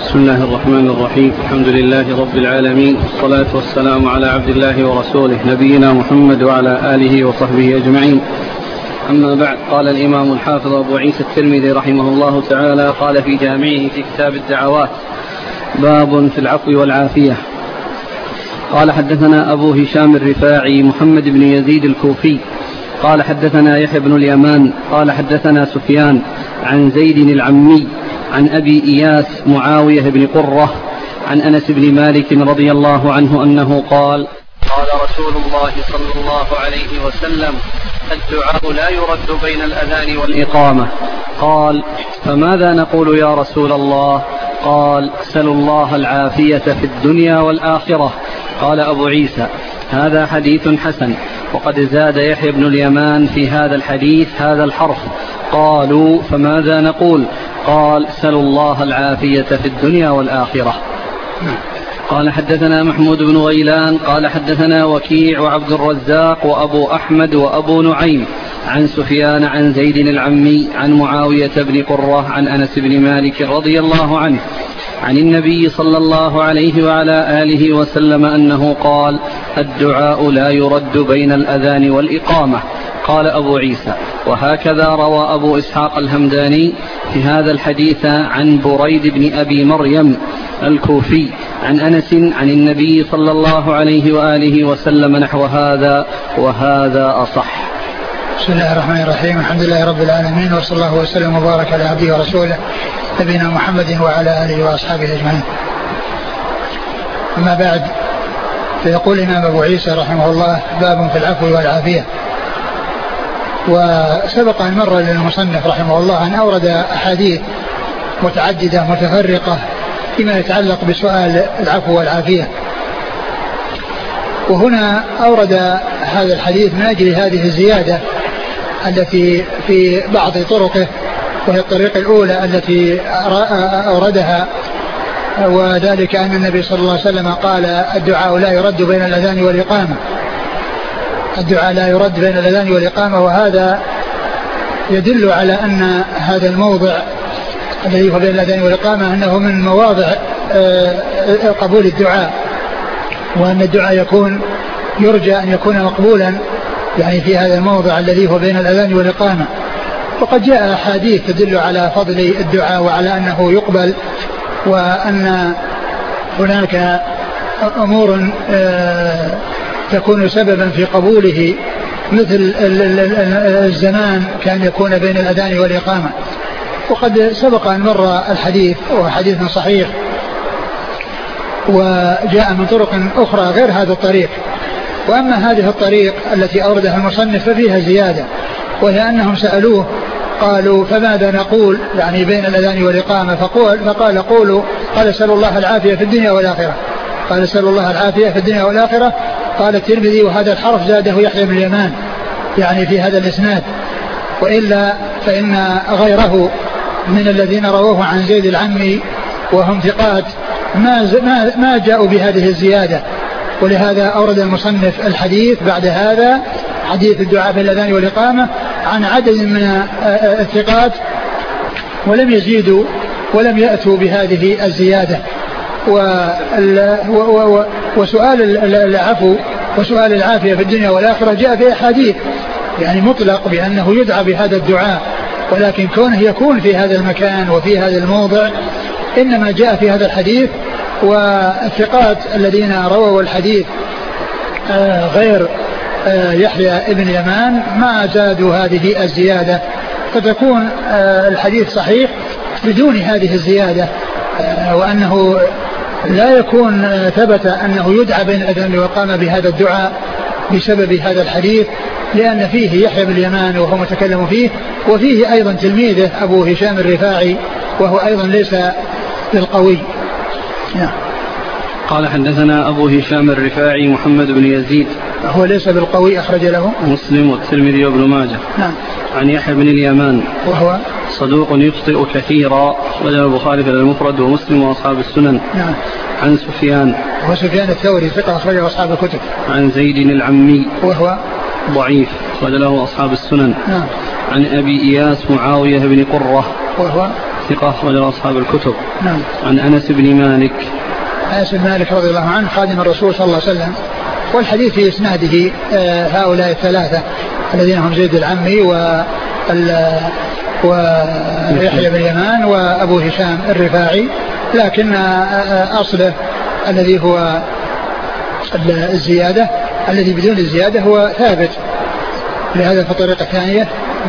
بسم الله الرحمن الرحيم. الحمد لله رب العالمين، والصلاة والسلام على عبد الله ورسوله نبينا محمد وعلى آله وصحبه أجمعين. أما بعد، قال الإمام الحافظ أبو عيسى الترمذي رحمه الله تعالى قال في جامعه في كتاب الدعوات: باب في العفو والعافية. قال حدثنا أبو هشام الرفاعي محمد بن يزيد الكوفي قال حدثنا يحيى بن اليمان قال حدثنا سفيان عن زيد العمي عن أبي إياس معاوية بن قرة عن أنس بن مالك رضي الله عنه أنه قال: قال رسول الله صلى الله عليه وسلم: الدعاء لا يرد بين الأذان والإقامة. قال: فماذا نقول يا رسول الله؟ قال: سلوا الله العافية في الدنيا والآخرة. قال أبو عيسى: هذا حديث حسن. وقد زاد يحيى بن اليمان في هذا الحديث هذا الحرف. قالوا: فماذا نقول؟ قال: سلوا الله العافية في الدنيا والآخرة. قال حدثنا محمود بن غيلان قال حدثنا وكيع وعبد الرزاق وأبو أحمد وأبو نعيم عن سفيان عن زيد العمي عن معاوية بن قرة عن أنس بن مالك رضي الله عنه عن النبي صلى الله عليه وعلى آله وسلم أنه قال: الدعاء لا يرد بين الأذان والإقامة. قال أبو عيسى: وهكذا روى أبو إسحاق الهمداني في هذا الحديث عن بريد بن أبي مريم الكوفي عن أنس عن النبي صلى الله عليه وآله وسلم نحو هذا، وهذا أصح. بسم الله الرحمن الرحيم. الحمد لله رب العالمين، وصلى الله وسلم وبارك على عبده ورسوله نبينا محمد وعلى آله وأصحابه أجمعين. أما بعد، فيقول الإمام أبو عيسى رحمه الله: باب في العفو والعافية. وسبق أن مر للمصنف رحمه الله أن أورد أحاديث متعددة متفرقة فيما يتعلق بسؤال العفو والعافية، وهنا أورد هذا الحديث من أجل هذه الزيادة التي في بعض طرقه، وهي الطريق الأولى التي أوردها، وذلك أن النبي صلى الله عليه وسلم قال: الدعاء لا يرد بين الأذان والإقامة. الدعاء لا يرد بين الأذان والإقامة، وهذا يدل على أن هذا الموضع الذي هو بين الأذان والإقامة أنه من مواضع قبول الدعاء، وأن الدعاء يرجى أن يكون مقبولا يعني في هذا الموضع الذي هو بين الأذان والإقامة. وقد جاء أحاديث تدل على فضل الدعاء وعلى أنه يقبل، وأن هناك أمور تكون سببا في قبوله، مثل الزمان كان يكون بين الأذان والإقامة. وقد سبق أن مر الحديث، وحديث صحيح، وجاء من طرق أخرى غير هذا الطريق. وأما هذه الطريق التي أوردها المصنف ففيها زيادة، وهي أنهم سألوه قالوا: فماذا نقول يعني بين الأذان والإقامة؟ فقال: قولوا. قال: سألوا الله العافية في الدنيا والآخرة. قال: سألوا الله العافية في الدنيا والآخرة. قال الترمذي: وهذا الحرف زاده يحيى بن اليمان يعني في هذا الإسناد، وإلا فإن غيره من الذين رووه عن زيد العمي وهم ثقات ما جاءوا بهذه الزيادة. ولهذا أورد المصنف الحديث بعد هذا، حديث الدعاء بالأذان والإقامة، عن عدد من الثقات، ولم يزيدوا ولم يأتوا بهذه الزيادة. وسؤال العفو وسؤال العافية في الدنيا والآخرة جاء في أحاديث يعني مطلق بأنه يدعى بهذا الدعاء، ولكن كونه يكون في هذا المكان وفي هذا الموضع إنما جاء في هذا الحديث. والثقات الذين رووا الحديث غير يحيى ابن يمان ما زادوا هذه الزيادة، فتكون الحديث صحيح بدون هذه الزيادة، وأنه لا يكون ثبت أنه يدعى بين الأذان والإقامة بهذا الدعاء بسبب هذا الحديث، لأن فيه يحيى بن اليمان وهو متكلم فيه، وفيه أيضا تلميذه أبو هشام الرفاعي وهو أيضا ليس بالقوي. قال حدثنا أبو هشام الرفاعي محمد بن يزيد، هو ليس بالقوي، أخرج له مسلم والترمذي وابن ماجه. نعم. عن يحيى بن اليمان وهو صدوق يخطئ كثيرا، وله البخاري في المفرد ومسلم وأصحاب السنن. نعم. عن سفيان وهو سفيان الثوري ثقة أخرجه أصحاب الكتب. عن زيد العمي وهو ضعيف وله أصحاب السنن. نعم. عن أبي إياس معاوية بن قرة وهو ثقة أخرج أصحاب الكتب. نعم. عن أنس بن مالك. أنس بن مالك رضي الله عنه خادم الرسول صلى الله عليه وسلم. والحديث في إسناده هؤلاء الثلاثة الذين هم زيد العمي ويحيى بن اليمان وأبو هشام الرفاعي، لكن أصله الذي هو الزيادة، الذي بدون الزيادة هو ثابت. لهذا في الطريقة الثانية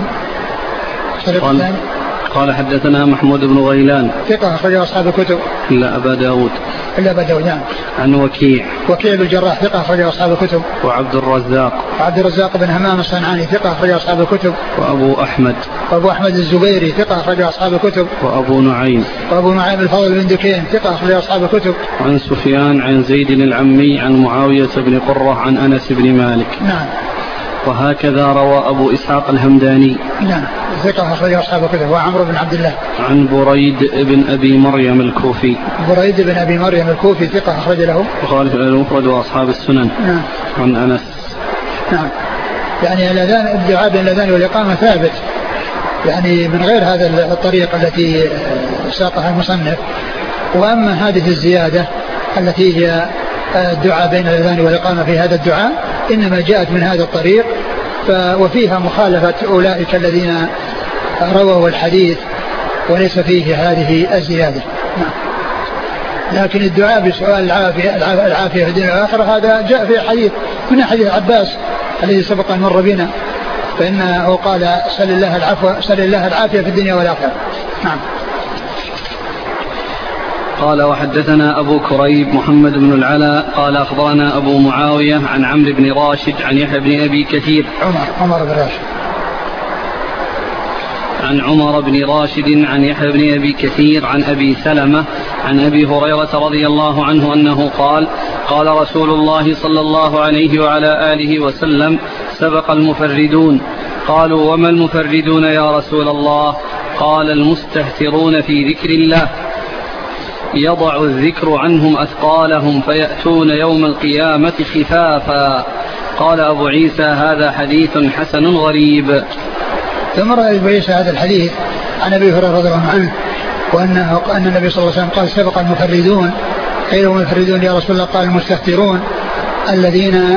قال حدثنا محمود بن غيلان ثقة أخرج أصحاب الكتب إلا أبا داود. نعم. عن وكيع بن الجراح ثقة أخرج أصحاب الكتب. وعبد الرزاق بن همام الصنعاني ثقة أخرج أصحاب الكتب. وأبو أحمد الزبيري ثقة أخرج أصحاب الكتب. وأبو نعيم الفضل بن دكين ثقة أخرج أصحاب الكتب. عن سفيان عن زيد العمي عن معاوية بن قرة عن أنس بن مالك. نعم. وهكذا روى أبو إسحاق الهمداني. نعم ثقة أخرج أصحاب الكتب. وعمرو بن عبد الله. عن بريد بن أبي مريم الكوفي. ثقة أخرج له وخالف المفرد وأصحاب السنن. نعم. عن أنس. نعم. يعني الدعاء بين الأذان والإقامة ثابت، يعني من غير هذا الطريق التي ساقها المصنف. وأما هذه الزيادة التي هي الدعاء بين الأذان والإقامة في هذا الدعاء إنما جاءت من هذا الطريق، وفيها مخالفة أولئك الذين رووا الحديث وليس فيه هذه الزيادة. لكن الدعاء بسؤال العافية في الدنيا والآخرة هذا جاء في حديث من حديث عباس الذي سبق أن مر بنا، فإنه قال سل الله العافية في الدنيا والآخرة. نعم. قال وحدثنا أبو كريب محمد بن العلاء قال أخبرنا أبو معاوية عن عمرو بن راشد عن يحيى بن أبي كثير عمر بن راشد عن عمر بن راشد عن يحيى بن أبي كثير عن أبي سلمة عن أبي هريرة رضي الله عنه أنه قال قال رسول الله صلى الله عليه وعلى آله وسلم سبق المفردون. قالوا وما المفردون يا رسول الله؟ قال المستهترون في ذكر الله يضع الذكر عنهم أثقالهم فيأتون يوم القيامة خفافا. قال أبو عيسى هذا حديث حسن غريب. ثم رأى أبو عيسى هذا الحديث عن أبي هريرة رضي الله عنه أن النبي صلى الله عليه وسلم قال سبق المفردون. قيل هم المفردون يا رسول الله؟ قال المستهترون الذين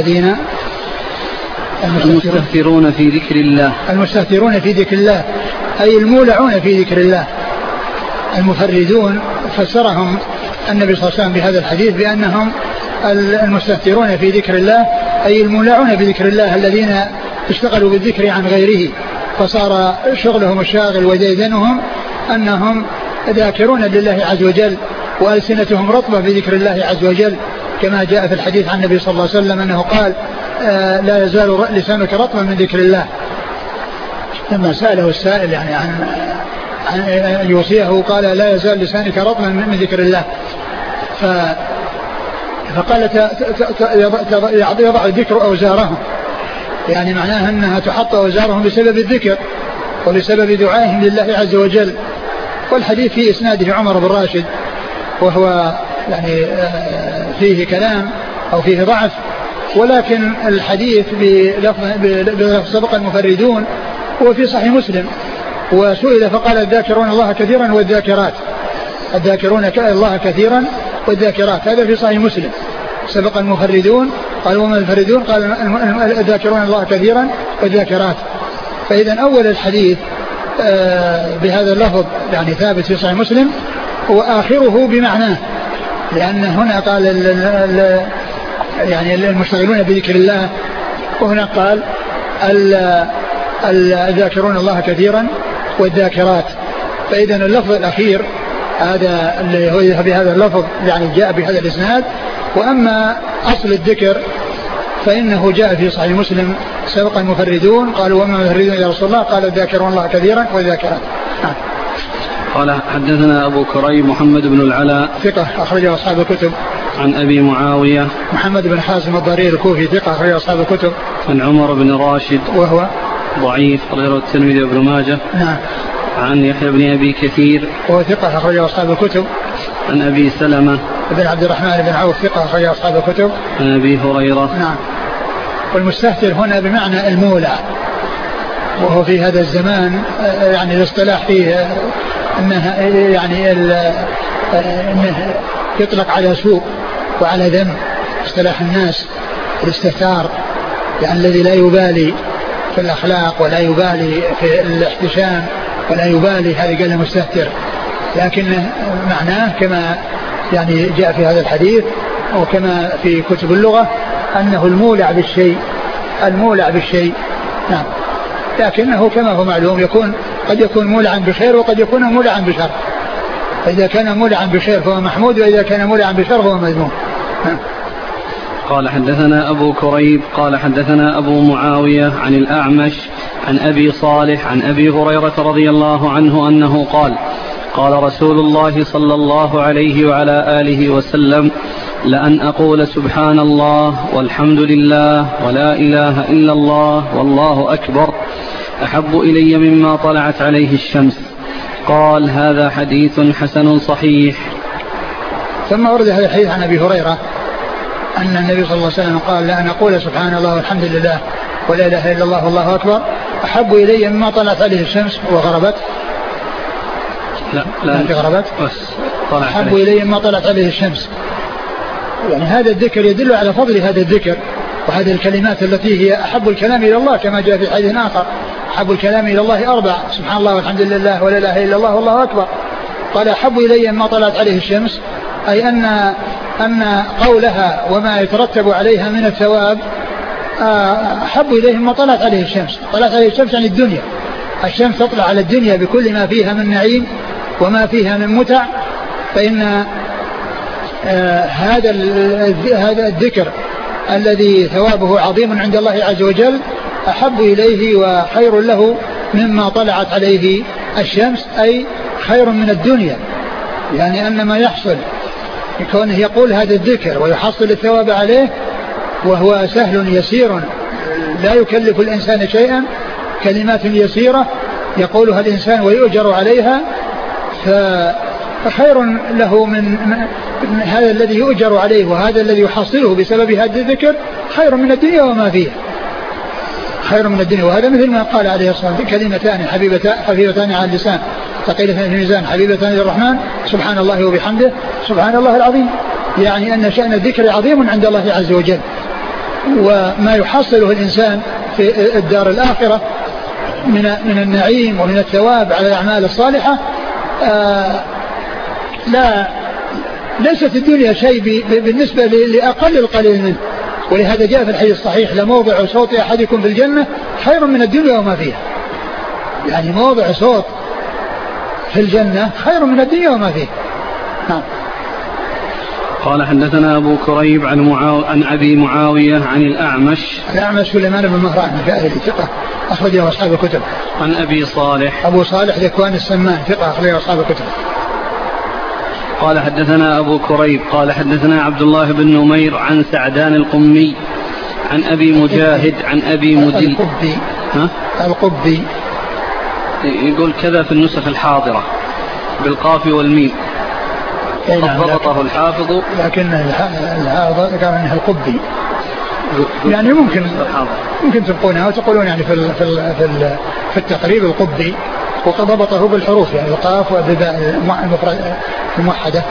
المستهترون في ذكر الله. المستهترون في ذكر الله أي المولعون في ذكر الله. المفردون فسرهم النبي صلى الله عليه وسلم بهذا الحديث بأنهم المستهترون في ذكر الله أي المولعون في ذكر الله الذين اشتغلوا بالذكر عن غيره، فصار شغلهم الشاغل وديدنهم أنهم ذاكرون لله عز وجل وألسنتهم رطبة بذكر الله عز وجل، كما جاء في الحديث عن النبي صلى الله عليه وسلم أنه قال لا يزال لسانك رطبا من ذكر الله. لما سأله السائل يعني عن يوصيه قال لا يزال لسانك رطبا من ذكر الله، فقال يضع الذكر أوزارهم، يعني معناها أنها تحط أوزارهم بسبب الذكر ولسبب دعائهم لله عز وجل. والحديث في إسناده عمر بن راشد وهو يعني فيه كلام أو فيه ضعف، ولكن الحديث بلفظ سبق المفردون هو في صحيح مسلم. وسئل فقال الذاكرون الله كثيرا والذاكرات، الذاكرون الله كثيرا والذاكرات، هذا في صحيح مسلم. سبق المفردون قال وما المفردون؟ قال الذاكرون الله كثيرا والذاكرات. فإذا أول الحديث بهذا اللفظ يعني ثابت في صحيح مسلم وآخره بمعناه، لأن هنا قال يعني المشتغلون بذكر الله، وهنا قال الذاكرون الله كثيرا والذاكرات. فإذا اللفظ الأخير هذا اللي هو بهذا اللفظ يعني جاء بهذا الإسناد. وأما أصل الذكر فإنه جاء في صحيح مسلم سبق المفردون قالوا وما المفردون يا رسول الله؟ قال الذاكرون الله كثيرا والذاكرات. قال حدثنا أبو كريب محمد بن العلاء ثقة أخرجه أصحاب الكتب. عن أبي معاوية محمد بن حازم الضرير الكوفي ثقة أخرجه أصحاب الكتب. عن عمر بن راشد وهو ضعيف غير الترمذي وابن ماجه. نعم. عن يحيى بن أبي كثير وهو ثقة أخرجه أصحاب الكتب. عن أبي سلمة بن عبد الرحمن بن عوف ثقة أخرجه أصحاب الكتب. عن أبي هريرة. نعم. والمستهتر هنا بمعنى المولع، وهو في هذا الزمان يعني الاصطلاح فيه أنه يعني أنه يطلق على سوء وعلى ذنب. اصطلاح الناس الاستهتار، يعني الذي لا يبالي في الأخلاق ولا يبالي في الاحتشام ولا يبالي، هذا قال مستهتر، لكن معناه كما يعني جاء في هذا الحديث وكما في كتب اللغة أنه المولع بالشيء، المولع بالشيء. نعم. لكنه كما هو معلوم قد يكون مولعا بخير وقد يكون مولعا بشر، فإذا كان مولعا بخير فهو محمود، وإذا كان مولعا بشر فهو مذموم. نعم. قال حدثنا أبو كريب قال حدثنا أبو معاوية عن الأعمش عن أبي صالح عن أبي هريرة رضي الله عنه أنه قال قال رسول الله صلى الله عليه وعلى آله وسلم: لأن أقول سبحان الله والحمد لله ولا إله إلا الله والله أكبر أحب إلي مما طلعت عليه الشمس. قال: هذا حديث حسن صحيح. ثم ورد هذا الحديث عن أبي هريرة أن النبي صلى الله عليه وسلم قال: لأن أقول سبحان الله والحمد لله ولا إله إلا الله والله أكبر أحب إلي مما طلعت عليه الشمس وغربت. لا في غربت أحب إلي مما طلعت عليه الشمس. يعني هذا الذكر يدل على فضل هذا الذكر وهذه الكلمات التي هي أحب الكلام إلى الله، كما جاء في حديث آخر: أحب الكلام إلى الله 4: سبحان الله والحمد لله ولا إله إلا الله والله أكبر. قال: أحب إلي مما طلعت عليه الشمس، أي أن قولها وما يترتب عليها من الثواب أحب إليه مما طلعت عليه الشمس. طلعت عليه الشمس يعني الدنيا، الشمس تطلع على الدنيا بكل ما فيها من نعيم وما فيها من متع، فإن هذا الذكر الذي ثوابه عظيم عند الله عز وجل أحب إليه وخير له مما طلعت عليه الشمس، أي خير من الدنيا. يعني أن ما يحصل كونه يقول هذا الذكر ويحصل الثواب عليه وهو سهل يسير لا يكلف الإنسان شيئا، كلمات يسيرة يقولها الإنسان ويؤجر عليها، فخير له من هذا الذي يؤجر عليه، وهذا الذي يحصله بسبب هذا الذكر خير من الدنيا وما فيها، خير من الدنيا. وهذا مثل ما قال عليه الصلاة والسلام: كلمتان خفيفتان على اللسان ثقيلتان في الميزان حبيبتان للرحمن سبحان الله وبحمده سبحان الله العظيم. يعني أن شأن الذكر عظيم عند الله عز وجل، وما يحصله الإنسان في الدار الآخرة من النعيم ومن الثواب على الأعمال الصالحة ليست الدنيا شيء بالنسبة لأقل القليل منه. ولهذا جاء في الحديث الصحيح: لموضع صوت أحدكم في الجنة خير من الدنيا وما فيها. يعني موضع صوت في الجنة خير من الدنيا وما فيها. نعم. قال: حدثنا أبو كريب عن أبي معاوية عن الأعمش سليمان بن مهران الفائري ثقة أخرجه أصحاب الكتب. عن أبي صالح أبو صالح ذكوان السمان ثقة أخرجه أصحاب الكتب. قال: حدثنا أبو كريب قال حدثنا عبد الله بن نمير عن سعدان القمي عن أبي مجاهد عن أبي مدل القبي يقول كذا في النسخ الحاضرة بالقاف والميم، ضبطه الحافظ، لكن الحافظ كان منها القبي. يعني ممكن تبقونها وتقولون يعني في التقريب القبي، وقد ضبطه بالحروف يعني القاف والباء الموحدة.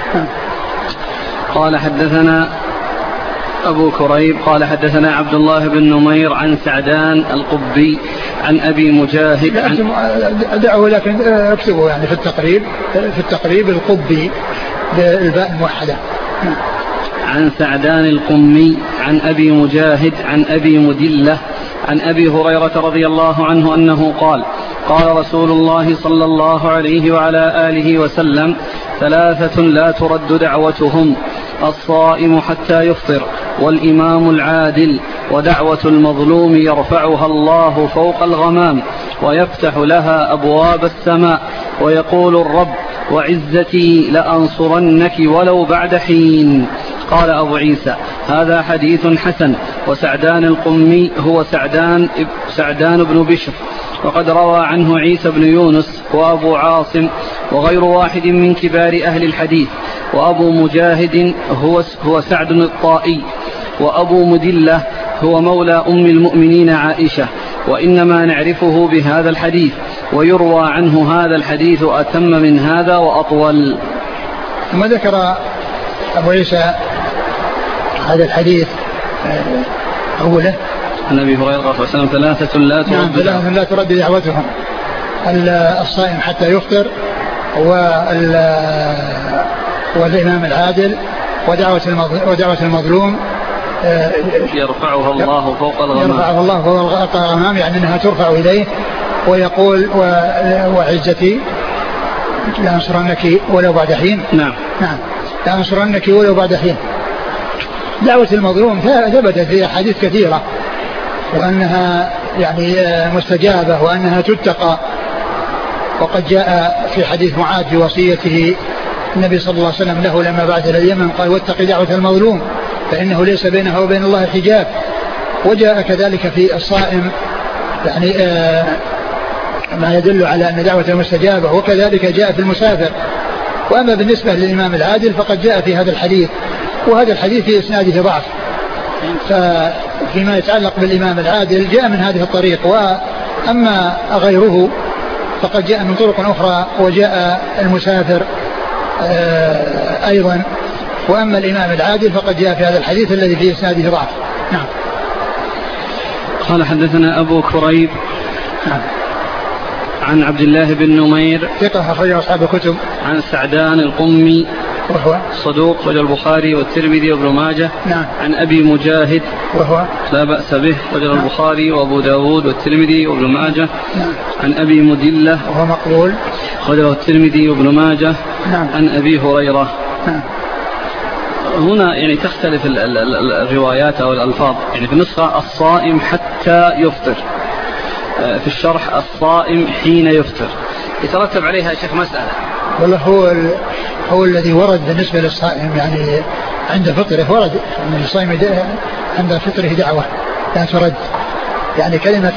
قال: حدثنا أبو كريب قال حدثنا عبد الله بن نمير عن سعدان القبي عن أبي مجاهد دعوه لكن اكتبوا يعني في التقريب القبي بالباء الموحدة. عن سعدان القمي عن أبي مجاهد عن أبي مدلة عن أبي هريرة رضي الله عنه أنه قال: قال رسول الله صلى الله عليه وعلى آله وسلم: 3 لا ترد دعوتهم: الصائم حتى يفطر، والإمام العادل، ودعوة المظلوم يرفعها الله فوق الغمام ويفتح لها أبواب السماء، ويقول الرب: وعزتي لأنصرنك ولو بعد حين. قال أبو عيسى: هذا حديث حسن. وسعدان القمي هو سعدان بن بشر، وقد روى عنه عيسى بن يونس وأبو عاصم وغير واحد من كبار أهل الحديث. وأبو مجاهد هو سعد الطائي، وأبو مدلة هو مولى أم المؤمنين عائشة، وإنما نعرفه بهذا الحديث، ويروى عنه هذا الحديث أتم من هذا وأطول. ثم ذكر أبو عيسى هذا الحديث أوله عن أبي هريرة صلى الله عليه وسلم ثلاثة لا ترد دعوتهم: الصائم حتى يفطر، والإمام العادل، ودعوة المظلوم يرفعها الله فوق الغمام، يعني أنها ترفع إليه ويقول: وعزتي لأنصرنك ولو بعد حين. نعم لأنصرنك ولو بعد حين. دعوة المظلوم ثبتت في أحاديث كثيرة، وأنها يعني مستجابة، وأنها تتقى. وقد جاء في حديث معاذ في وصيته النبي صلى الله عليه وسلم له لما بعث إلى اليمن قال: واتق دعوة المظلوم فإنه ليس بينها وبين الله حجاب. وجاء كذلك في الصائم يعني ما يدل على أن دعوة مستجابة، وكذلك جاء في المسافر. وأما بالنسبة للإمام العادل فقد جاء في هذا الحديث، وهذا الحديث في إسناده ضعف. فيما يتعلق بالإمام العادل جاء من هذه الطريق، وأما غيره فقد جاء من طرق أخرى، وجاء المسافر أيضا. وأما الإمام العادل فقد جاء في هذا الحديث الذي في إسناده ضعف. نعم. قال: حدثنا أبو كريب عن عبد الله بن نمير ثقة أخرجه أصحاب الكتب. عن سعدان القمي وهو صدوق رجل البخاري والترمذي وابن ماجه. نعم. عن أبي مجاهد وهو لا بأس به رجل البخاري وأبو داود والترمذي وابن ماجه. نعم. عن أبي مدلة وهو مقبول رجل الترمذي وابن ماجه. نعم. عن أبي هريرة. نعم. هنا يعني تختلف الروايات أو الألفاظ، يعني في النسخة الصائم حتى يفطر، في الشرح الصائم حين يفطر. يترتب عليها شيخ مسألة. والله هو الذي ورد بالنسبة للصائم، يعني عند فطره ورد من الصائم عند فطره دعوة لا ترد. يعني كلمة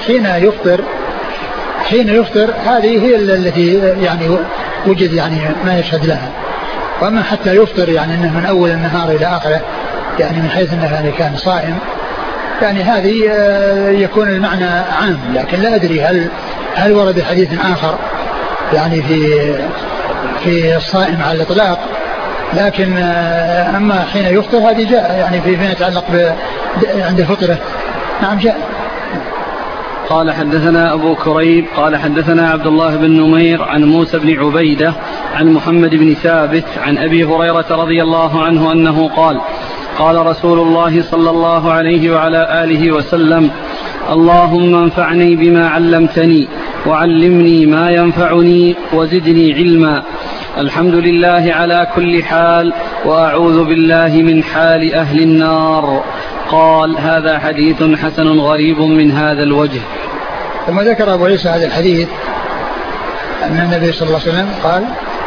حين يفطر هذه هي التي يعني وجد يعني ما يشهد لها. وأما حتى يفطر يعني أنه من أول النهار إلى آخره، يعني من حيث أنه يعني كان صائم، يعني هذه يكون المعنى عام. لكن لا أدري هل ورد حديث آخر يعني في الصائم على الإطلاق. لكن أما حين يفطر هذه جاء يعني فيما يتعلق عند فطره. نعم جاء. قال: حدثنا أبو كريب قال: حدثنا عبد الله بن نمير عن موسى بن عبيدة عن محمد بن ثابت عن أبي هريرة رضي الله عنه أنه قال: قال رسول الله صلى الله عليه وعلى آله وسلم: اللهم انفعني بما علمتني وعلمني ما ينفعني وزدني علما. الحمد لله على كل حال، وأعوذ بالله من حال أهل النار. قال: هذا حديث حسن غريب من هذا الوجه. ثم ذكر أبو عيسى هذا الحديث أن النبي صلى الله عليه وسلم قال: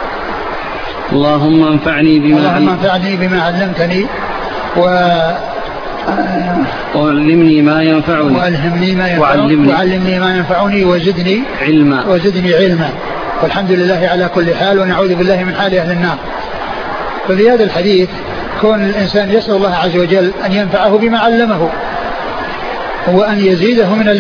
اللهم انفعني بما علمتني وعلمني ما ينفعني وعلمني ما ينفعني وزدني علما. والحمد لله على كل حال، ونعوذ بالله من حال أهل النار. ففي هذا الحديث كون الإنسان يسأل الله عز وجل أن ينفعه بما علمه، وأن يزيده من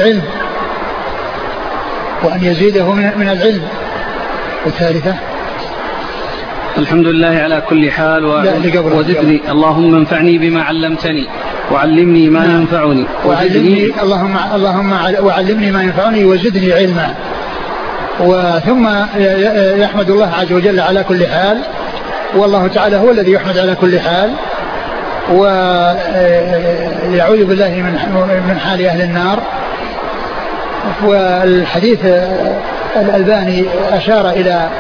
العلم. والثالثة الحمد لله على كل حال وزدني. اللهم انفعني بما علمتني وعلمني ما ينفعني وعلمني ما ينفعني وزدني علما. وثم يحمد الله عز وجل على كل حال، والله تعالى هو الذي يحمد على كل حال، ويعوذ بالله من حال أهل النار. والحديث الألباني أشار إلى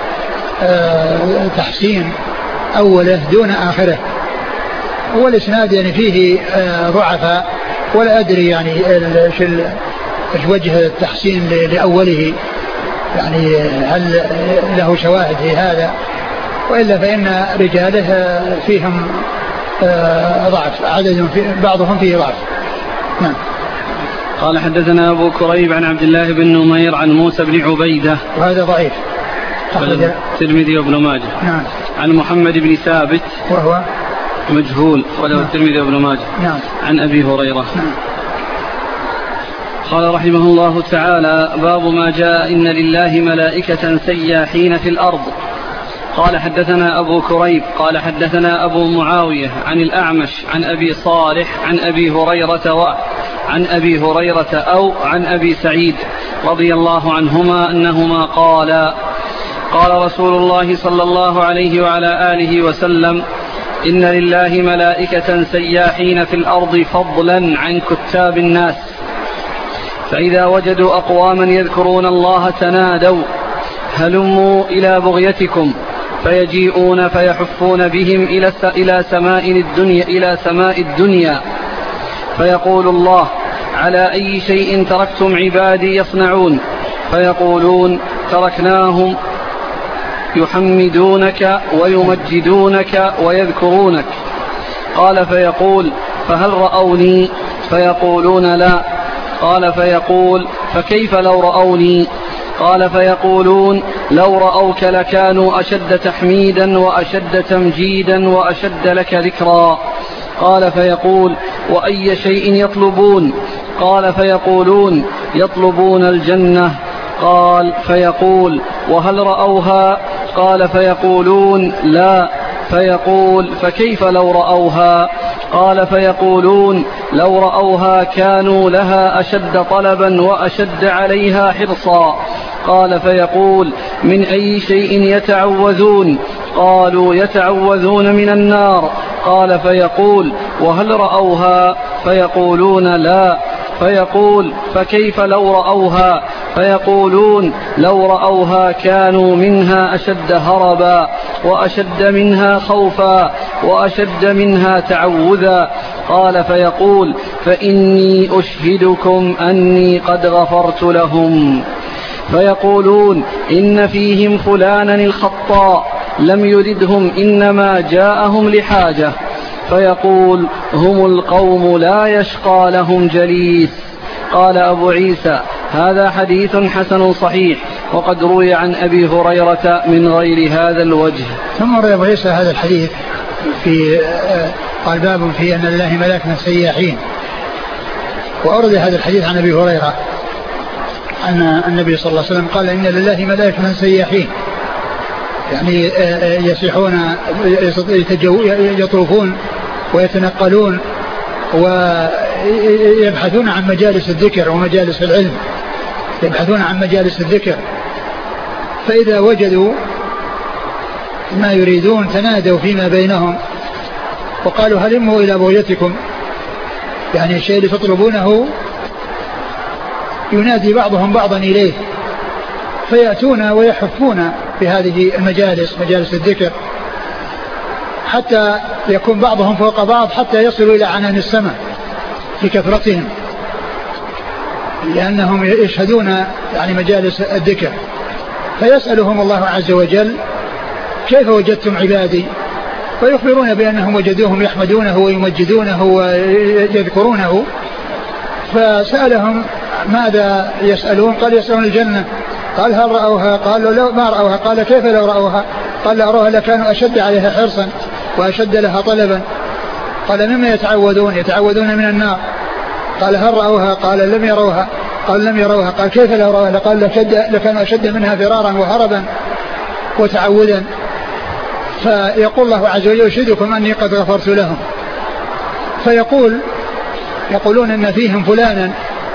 تحسين أوله دون آخره، والإسناد يعني فيه ضعفاء، ولا أدري يعني إيش وجه التحسين لأوله، يعني هل له شواهد في هذا، وإلا فإن رجاله فيهم ضعف، بعضهم فيه ضعف. نعم. قال: حدثنا أبو كريب عن عبد الله بن نمير عن موسى بن عبيدة وهذا ضعيف، الترمذي وابن ماجه. نعم. عن محمد بن ثابت وهو مجهول وله الترمذي وابن ماجه. نعم. عن أبي هريرة. نعم. قال رحمه الله تعالى: باب ما جاء إن لله ملائكة سياحين في الأرض. قال حدثنا أبو كريب قال حدثنا أبو معاوية عن الأعمش عن أبي صالح عن أبي هريرة أو عن أبي سعيد رضي الله عنهما أنهما قال رسول الله صلى الله عليه وعلى آله وسلم: إن لله ملائكة سياحين في الأرض فضلا عن كتاب الناس، فإذا وجدوا أقواما يذكرون الله تنادوا: هلموا إلى بغيتكم، فيجيئون فيحفون بهم إلى سماء الدنيا، فيقول الله: على أي شيء تركتم عبادي يصنعون؟ فيقولون: تركناهم يحمدونك ويمجدونك ويذكرونك. قال فيقول: فهل رأوني؟ فيقولون: لا. قال فيقول: فكيف لو رأوني؟ قال فيقولون: لو رأوك لكانوا أشد تحميدا وأشد تمجيدا وأشد لك ذكرا. قال فيقول: وأي شيء يطلبون؟ قال فيقولون: يطلبون الجنة. قال فيقول: وهل رأوها؟ قال فيقولون: لا. فيقول: فكيف لو رأوها؟ قال فيقولون: لو رأوها كانوا لها أشد طلبا وأشد عليها حرصا. قال فيقول: من أي شيء يتعوذون؟ قالوا: يتعوذون من النار. قال فيقول: وهل رأوها؟ فيقولون: لا. فيقول: فكيف لو رأوها؟ فيقولون: لو رأوها كانوا منها أشد هربا وأشد منها خوفا وأشد منها تعوذا. قال فيقول: فإني أشهدكم أني قد غفرت لهم. فيقولون: إن فيهم فلانا الخطاء لم يردهم إنما جاءهم لحاجة. فيقول: هم القوم لا يشقى لهم جليس. قال أبو عيسى: هذا حديث حسن صحيح، وقد روي عن أبي هريرة من غير هذا الوجه. ثم روي أبو عيسى هذا الحديث في قال: باب في أن لله ملائكة سياحين. وأورد هذا الحديث عن أبي هريرة أن النبي صلى الله عليه وسلم قال: إن لله ملائكة سياحين، يعني يسيحون يطوفون ويتنقلون ويبحثون عن مجالس الذكر ومجالس العلم، يبحثون عن مجالس الذكر، فإذا وجدوا ما يريدون تنادوا فيما بينهم وقالوا: هلموا إلى بغيتكم، يعني الشيء اللي تطلبونه ينادي بعضهم بعضا إليه، فيأتون ويحفون بهذه المجالس، مجالس الذكر، حتى يكون بعضهم فوق بعض حتى يصلوا إلى عنان السماء في كثرتهم، لأنهم يشهدون يعني مجالس الذكر. فيسألهم الله عز وجل: كيف وجدتم عبادي؟ ويخبرون بأنهم وجدوهم يحمدونه ويمجدونه ويذكرونه. فسألهم: ماذا يسألون؟ قال: يسألون الجنة. قال: هل رأوها؟ قالوا: لا ما رأوها. قال: كيف لو رأوها؟ قال: لا رأوها لكانوا أشد عليها حرصا وأشد لها طلبا. قال: مما يتعوذون؟ يتعوذون من النار. قال: هل رأوها؟ قال: لم يروها. قال: لم يروها. قال: كيف لو رأوها؟ قال: لكانوا أشد منها فرارا وهربا وتعوذا. فيقول الله عز وجل: يشهدكم أني قد غفرت لهم. يقولون إن فيهم فلانا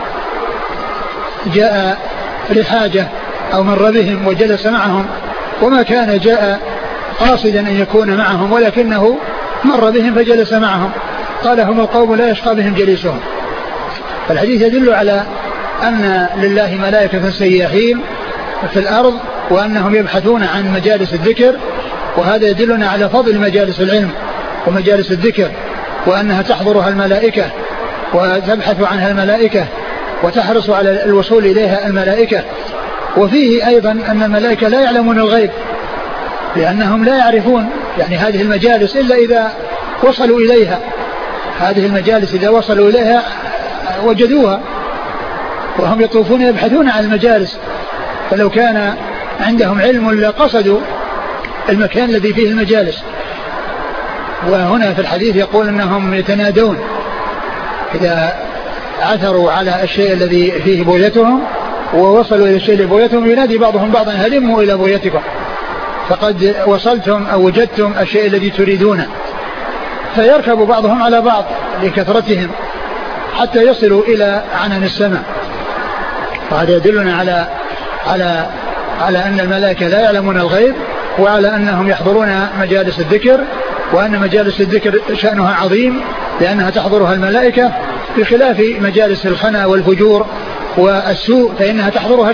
جاء لحاجة أو مر بهم وجلس معهم، وما كان جاء قاصدا أن يكون معهم ولكنه مر بهم فجلس معهم. قال: هم القوم لا يشقى بهم جليسهم. فالحديث يدل على أن لله ملائكة سياحين في الأرض وأنهم يبحثون عن مجالس الذكر، وهذا يدلنا على فضل مجالس العلم ومجالس الذكر، وأنها تحضرها الملائكة وتبحث عنها الملائكة وتحرص على الوصول إليها الملائكة. وفيه أيضا أن الملائكة لا يعلمون الغيب، لأنهم لا يعرفون يعني هذه المجالس إلا إذا وصلوا إليها. هذه المجالس إذا وصلوا إليها وجدوها، وهم يطوفون يبحثون عن المجالس، فلو كان عندهم علم لقصدوا المكان الذي فيه المجالس. وهنا في الحديث يقول أنهم يتنادون إذا عثروا على الشيء الذي فيه بغيتهم ووصلوا إلى الشيء الذي بغيتهم ينادي بعضهم بعضا هلموا إلى بغيتكم فقد وصلتم أو وجدتم الشيء الذي تريدونه، فيركب بعضهم على بعض لكثرتهم حتى يصلوا إلى عنان السماء. وهذا يدلنا على أن الملائكة لا يعلمون الغيب، وعلى أنهم يحضرون مجالس الذكر، وأن مجالس الذكر شأنها عظيم لأنها تحضرها الملائكة، بخلاف مجالس الخنا والفجور والسوء فإنها تحضرها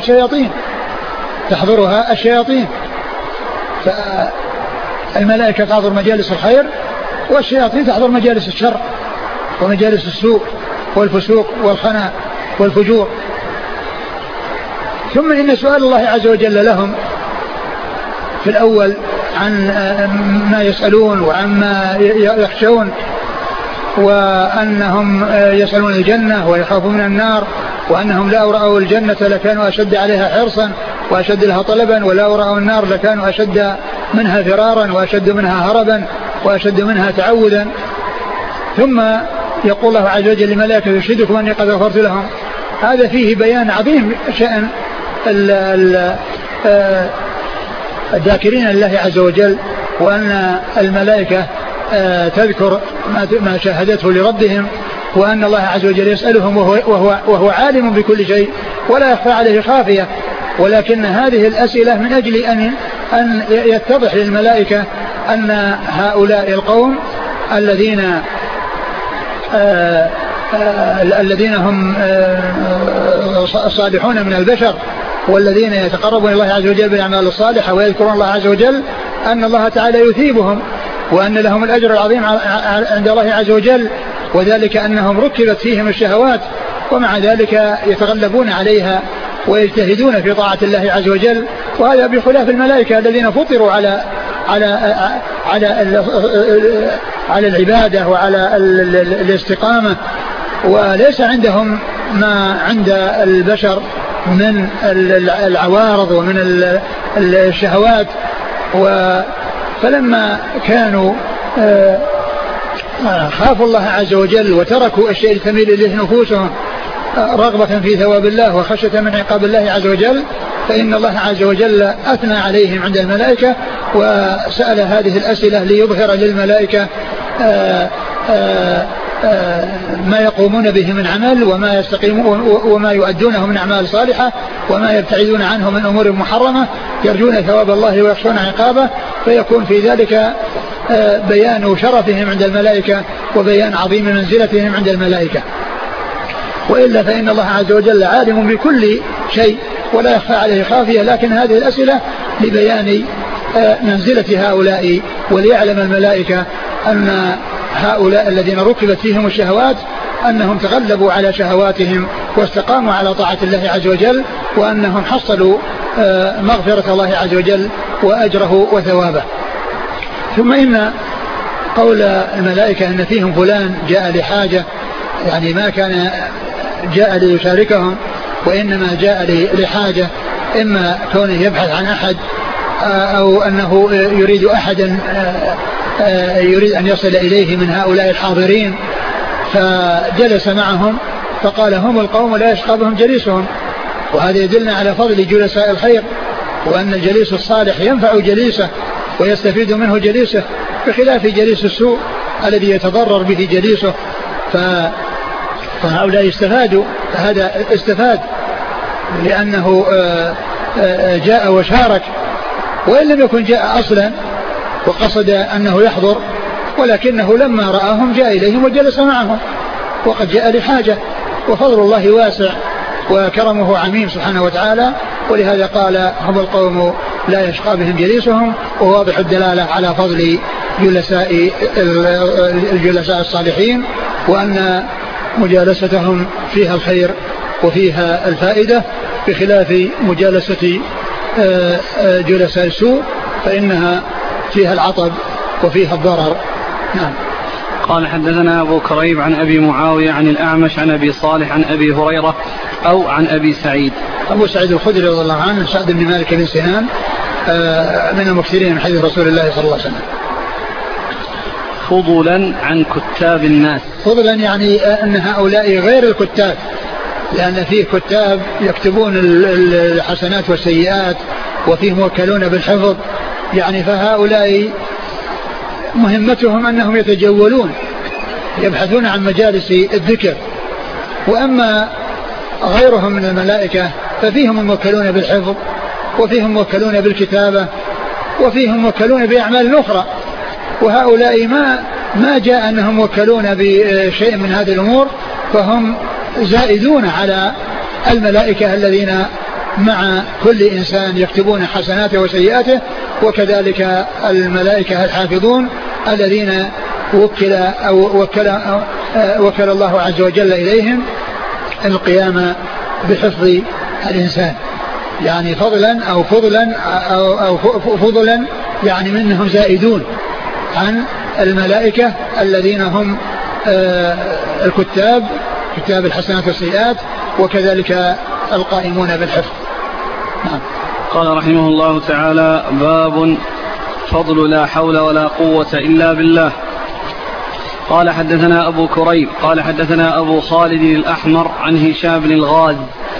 الشياطين. فالملائكة تحضر مجالس الخير، والشياطين تحضر مجالس الشر ومجالس السوء والفسوق والخنا والفجور. ثم إن سؤال الله عز وجل لهم في الأول عن ما يسألون وعما يخشون، وأنهم يسألون الجنة ويخافون من النار، وأنهم لا رأوا الجنة لكانوا أشد عليها حرصا وأشد لها طلبا، ولا رأوا النار لكانوا أشد منها فرارا وأشد منها هربا وأشد منها تعوذا. ثم يقول الله عز وجل للملائكة يشهدكم أني قد غفرت لهم. هذا فيه بيان عظيم شأن الذاكرين لله عز وجل، وأن الملائكة تذكر ما شاهدته لربهم، وأن الله عز وجل يسألهم وهو عالم بكل شيء ولا يخفى عليه خافية. ولكن هذه الأسئلة من أجل أن يتضح للملائكة أن هؤلاء القوم الذين هم صالحون من البشر، والذين يتقربون الله عز وجل بالأعمال الصالحة ويذكرون الله عز وجل، أن الله تعالى يثيبهم وأن لهم الأجر العظيم عند الله عز وجل، وذلك أنهم ركبت فيهم الشهوات ومع ذلك يتغلبون عليها ويجتهدون في طاعة الله عز وجل. وهذا بخلاف الملائكة الذين فطروا على العبادة وعلى الاستقامة، وليس عندهم ما عند البشر من العوارض ومن الشهوات. فلما كانوا خافوا الله عز وجل وتركوا الشيء تميل إليه نفوسهم رغبة في ثواب الله وخشية من عقاب الله عز وجل، فإن الله عز وجل أثنى عليهم عند الملائكة وسأل هذه الأسئلة ليظهر للملائكة ما يقومون به من عمل وما يؤدونه من أعمال صالحة وما يبتعدون عنه من أمور محرمة، يرجون ثواب الله ويخشون عقابه، فيكون في ذلك بيان شرفهم عند الملائكة وبيان عظيم منزلتهم عند الملائكة. وإلا فإن الله عز وجل عالم بكل شيء ولا يخفى عليه خافية، لكن هذه الأسئلة لبيان منزلة هؤلاء، وليعلم الملائكة أن هؤلاء الذين ركبت فيهم الشهوات أنهم تغلبوا على شهواتهم واستقاموا على طاعة الله عز وجل، وأنهم حصلوا مغفرة الله عز وجل وأجره وثوابه. ثم إن قول الملائكة أن فيهم فلان جاء لحاجة، يعني ما كان جاء ليشاركهم وإنما جاء لحاجة، إما كونه يبحث عن أحد أو أنه يريد أحدا يريد أن يصل إليه من هؤلاء الحاضرين، فجلس معهم فقال هم القوم لا يشقى بهم جليسهم. وهذا يدلنا على فضل جلساء الخير، وأن الجليس الصالح ينفع جليسه ويستفيد منه جليسه، بخلاف جليس السوء الذي يتضرر به جليسه. فهؤلاء استفادوا، فهذا استفاد لأنه جاء وشارك، وإن لم يكن جاء أصلا وقصد أنه يحضر، ولكنه لما رآهم جاء إليهم وجلس معهم، وقد جاء لحاجة. وفضل الله واسع وكرمه عميم سبحانه وتعالى، ولهذا قال هم القوم لا يشقى بهم جليسهم، وواضح الدلالة على فضل الجلساء الصالحين، وأن مجالستهم فيها الخير وفيها الفائدة، بخلاف مجالسة جلساء السوء فإنها فيها العطب وفيها الضرر. نعم. قال حدثنا أبو كريب عن أبي معاوية عن الأعمش عن أبي صالح عن أبي هريرة أو عن أبي سعيد. أبو سعيد الخدري رضي الله عنه سعد بن مالك بن سنان من المكثرين من حديث رسول الله صلى الله عليه وسلم. فضلا عن كتاب الناس. فضلا يعني أن هؤلاء غير الكتاب، لأن فيه كتاب يكتبون الحسنات والسيئات وفيه موكلون بالحفظ، يعني فهؤلاء مهمتهم أنهم يتجولون يبحثون عن مجالس الذكر. وأما غيرهم من الملائكة ففيهم الموكلون بالحفظ، وفيهم موكلون بالكتابة، وفيهم موكلون بأعمال أخرى. وهؤلاء ما جاء أنهم موكلون بشيء من هذه الأمور، فهم زائدون على الملائكة الذين مع كل إنسان يكتبون حسناته وسيئاته، وكذلك الملائكة الحافظون الذين وكل الله عز وجل إليهم القيام بحفظ الإنسان. يعني فضلا يعني منهم زائدون عن الملائكة الذين هم الكتاب، كتاب الحسنات والسيئات، وكذلك القائمون بالحفظ. نعم. قال رحمه الله تعالى: باب فضل لا حول ولا قوة إلا بالله. قال حدثنا أبو كريب قال حدثنا أبو خالد الأحمر عن هشام بن الغاز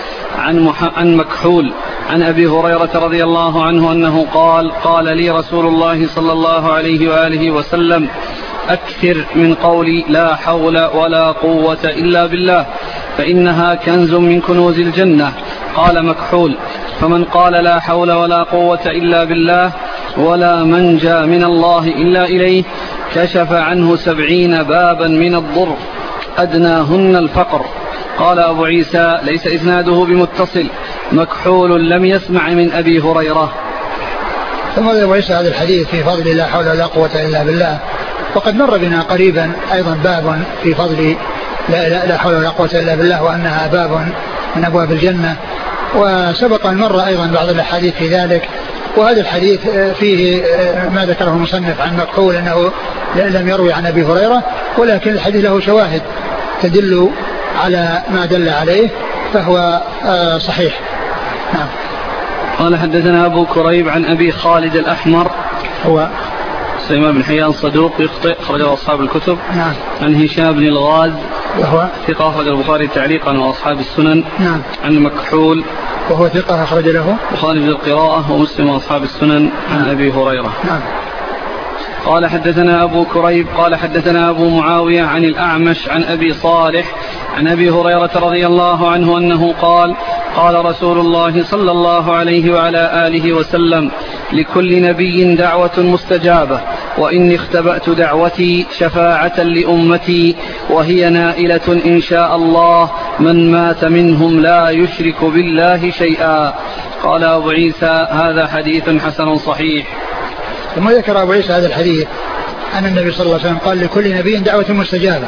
عن مكحول عن أبي هريرة رضي الله عنه أنه قال لي رسول الله صلى الله عليه وآله وسلم: أكثر من قولي لا حول ولا قوة إلا بالله، فإنها كنز من كنوز الجنة. قال مكحول: فمن قال لا حول ولا قوة إلا بالله ولا منجى من الله إلا إليه كشف عنه 70 بابا من الضر أدناهن الفقر. قال أبو عيسى: ليس إسناده بمتصل، مكحول لم يسمع من أبي هريرة. ثم أبو عيسى هذا الحديث في فضل لا حول ولا قوة إلا بالله، وقد مر بنا قريبا أيضا باب في فضل لا حول ولا قوة إلا بالله، وأنها باب من أبواب الجنة، وسبق أن مر أيضا بعض الأحاديث في ذلك. وهذا الحديث فيه ما ذكره المصنف عن مكحول أنه لم يروي عن أبي هريرة، ولكن الحديث له شواهد تدل على ما دل عليه، فهو صحيح. نعم. قال حدثنا أبو كريب عن أبي خالد الأحمر، هو سليمان بن حيان صدوق يخطئ أخرجه أصحاب الكتب. نعم. عن هشام بن الغاز وهو ثقة أخرج البخاري تعليقا وأصحاب السنن. نعم. عن مكحول وهو ثقة أخرج له البخاري بالقراءة ومسلم وأصحاب السنن. عن أبي هريرة. نعم. قال حدثنا أبو كريب قال حدثنا أبو معاوية عن الأعمش عن أبي صالح عن أبي هريرة رضي الله عنه أنه قال رسول الله صلى الله عليه وعلى آله وسلم: لكل نبي دعوة مستجابة، وإني اختبأت دعوتي شفاعة لأمتي، وهي نائلة إن شاء الله من مات منهم لا يشرك بالله شيئا. قال أبو عيسى: هذا حديث حسن صحيح. ثم ذكر أبو عيسى هذا الحديث أن النبي صلى الله عليه وسلم قال: لكل نبي دعوة مستجابة،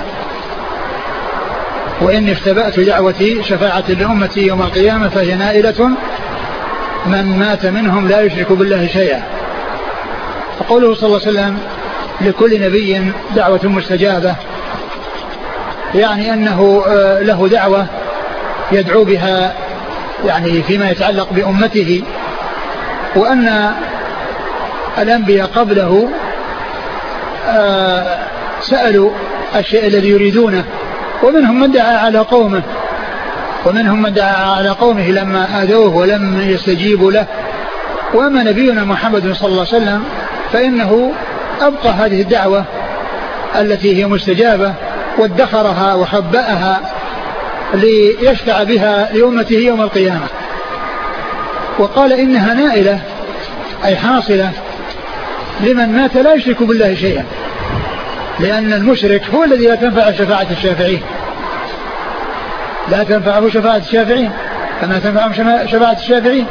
وإني اختبأت دعوتي شفاعة لأمتي يوم القيامة، فهي نائلة من مات منهم لا يشرك بالله شيئا. فقوله صلى الله عليه وسلم لكل نبي دعوة مستجابة يعني أنه له دعوة يدعو بها يعني فيما يتعلق بأمته، وأن الأنبياء قبله سألوا الشيء الذي يريدونه، ومنهم من دعا على قومه لما آذوه ولم يستجيبوا له. وأما نبينا محمد صلى الله عليه وسلم فإنه أبقى هذه الدعوة التي هي مستجابة وادخرها وخبأها ليشفع بها لأمته يوم القيامة. وقال إنها نائلة أي حاصلة لمن مات لا يشرك بالله شيئا، لأن المشرك هو الذي لا تنفع شفاعة الشافعين، لا تنفعه شفاعة الشافعين كما تنفعهم شفاعة الشافعين.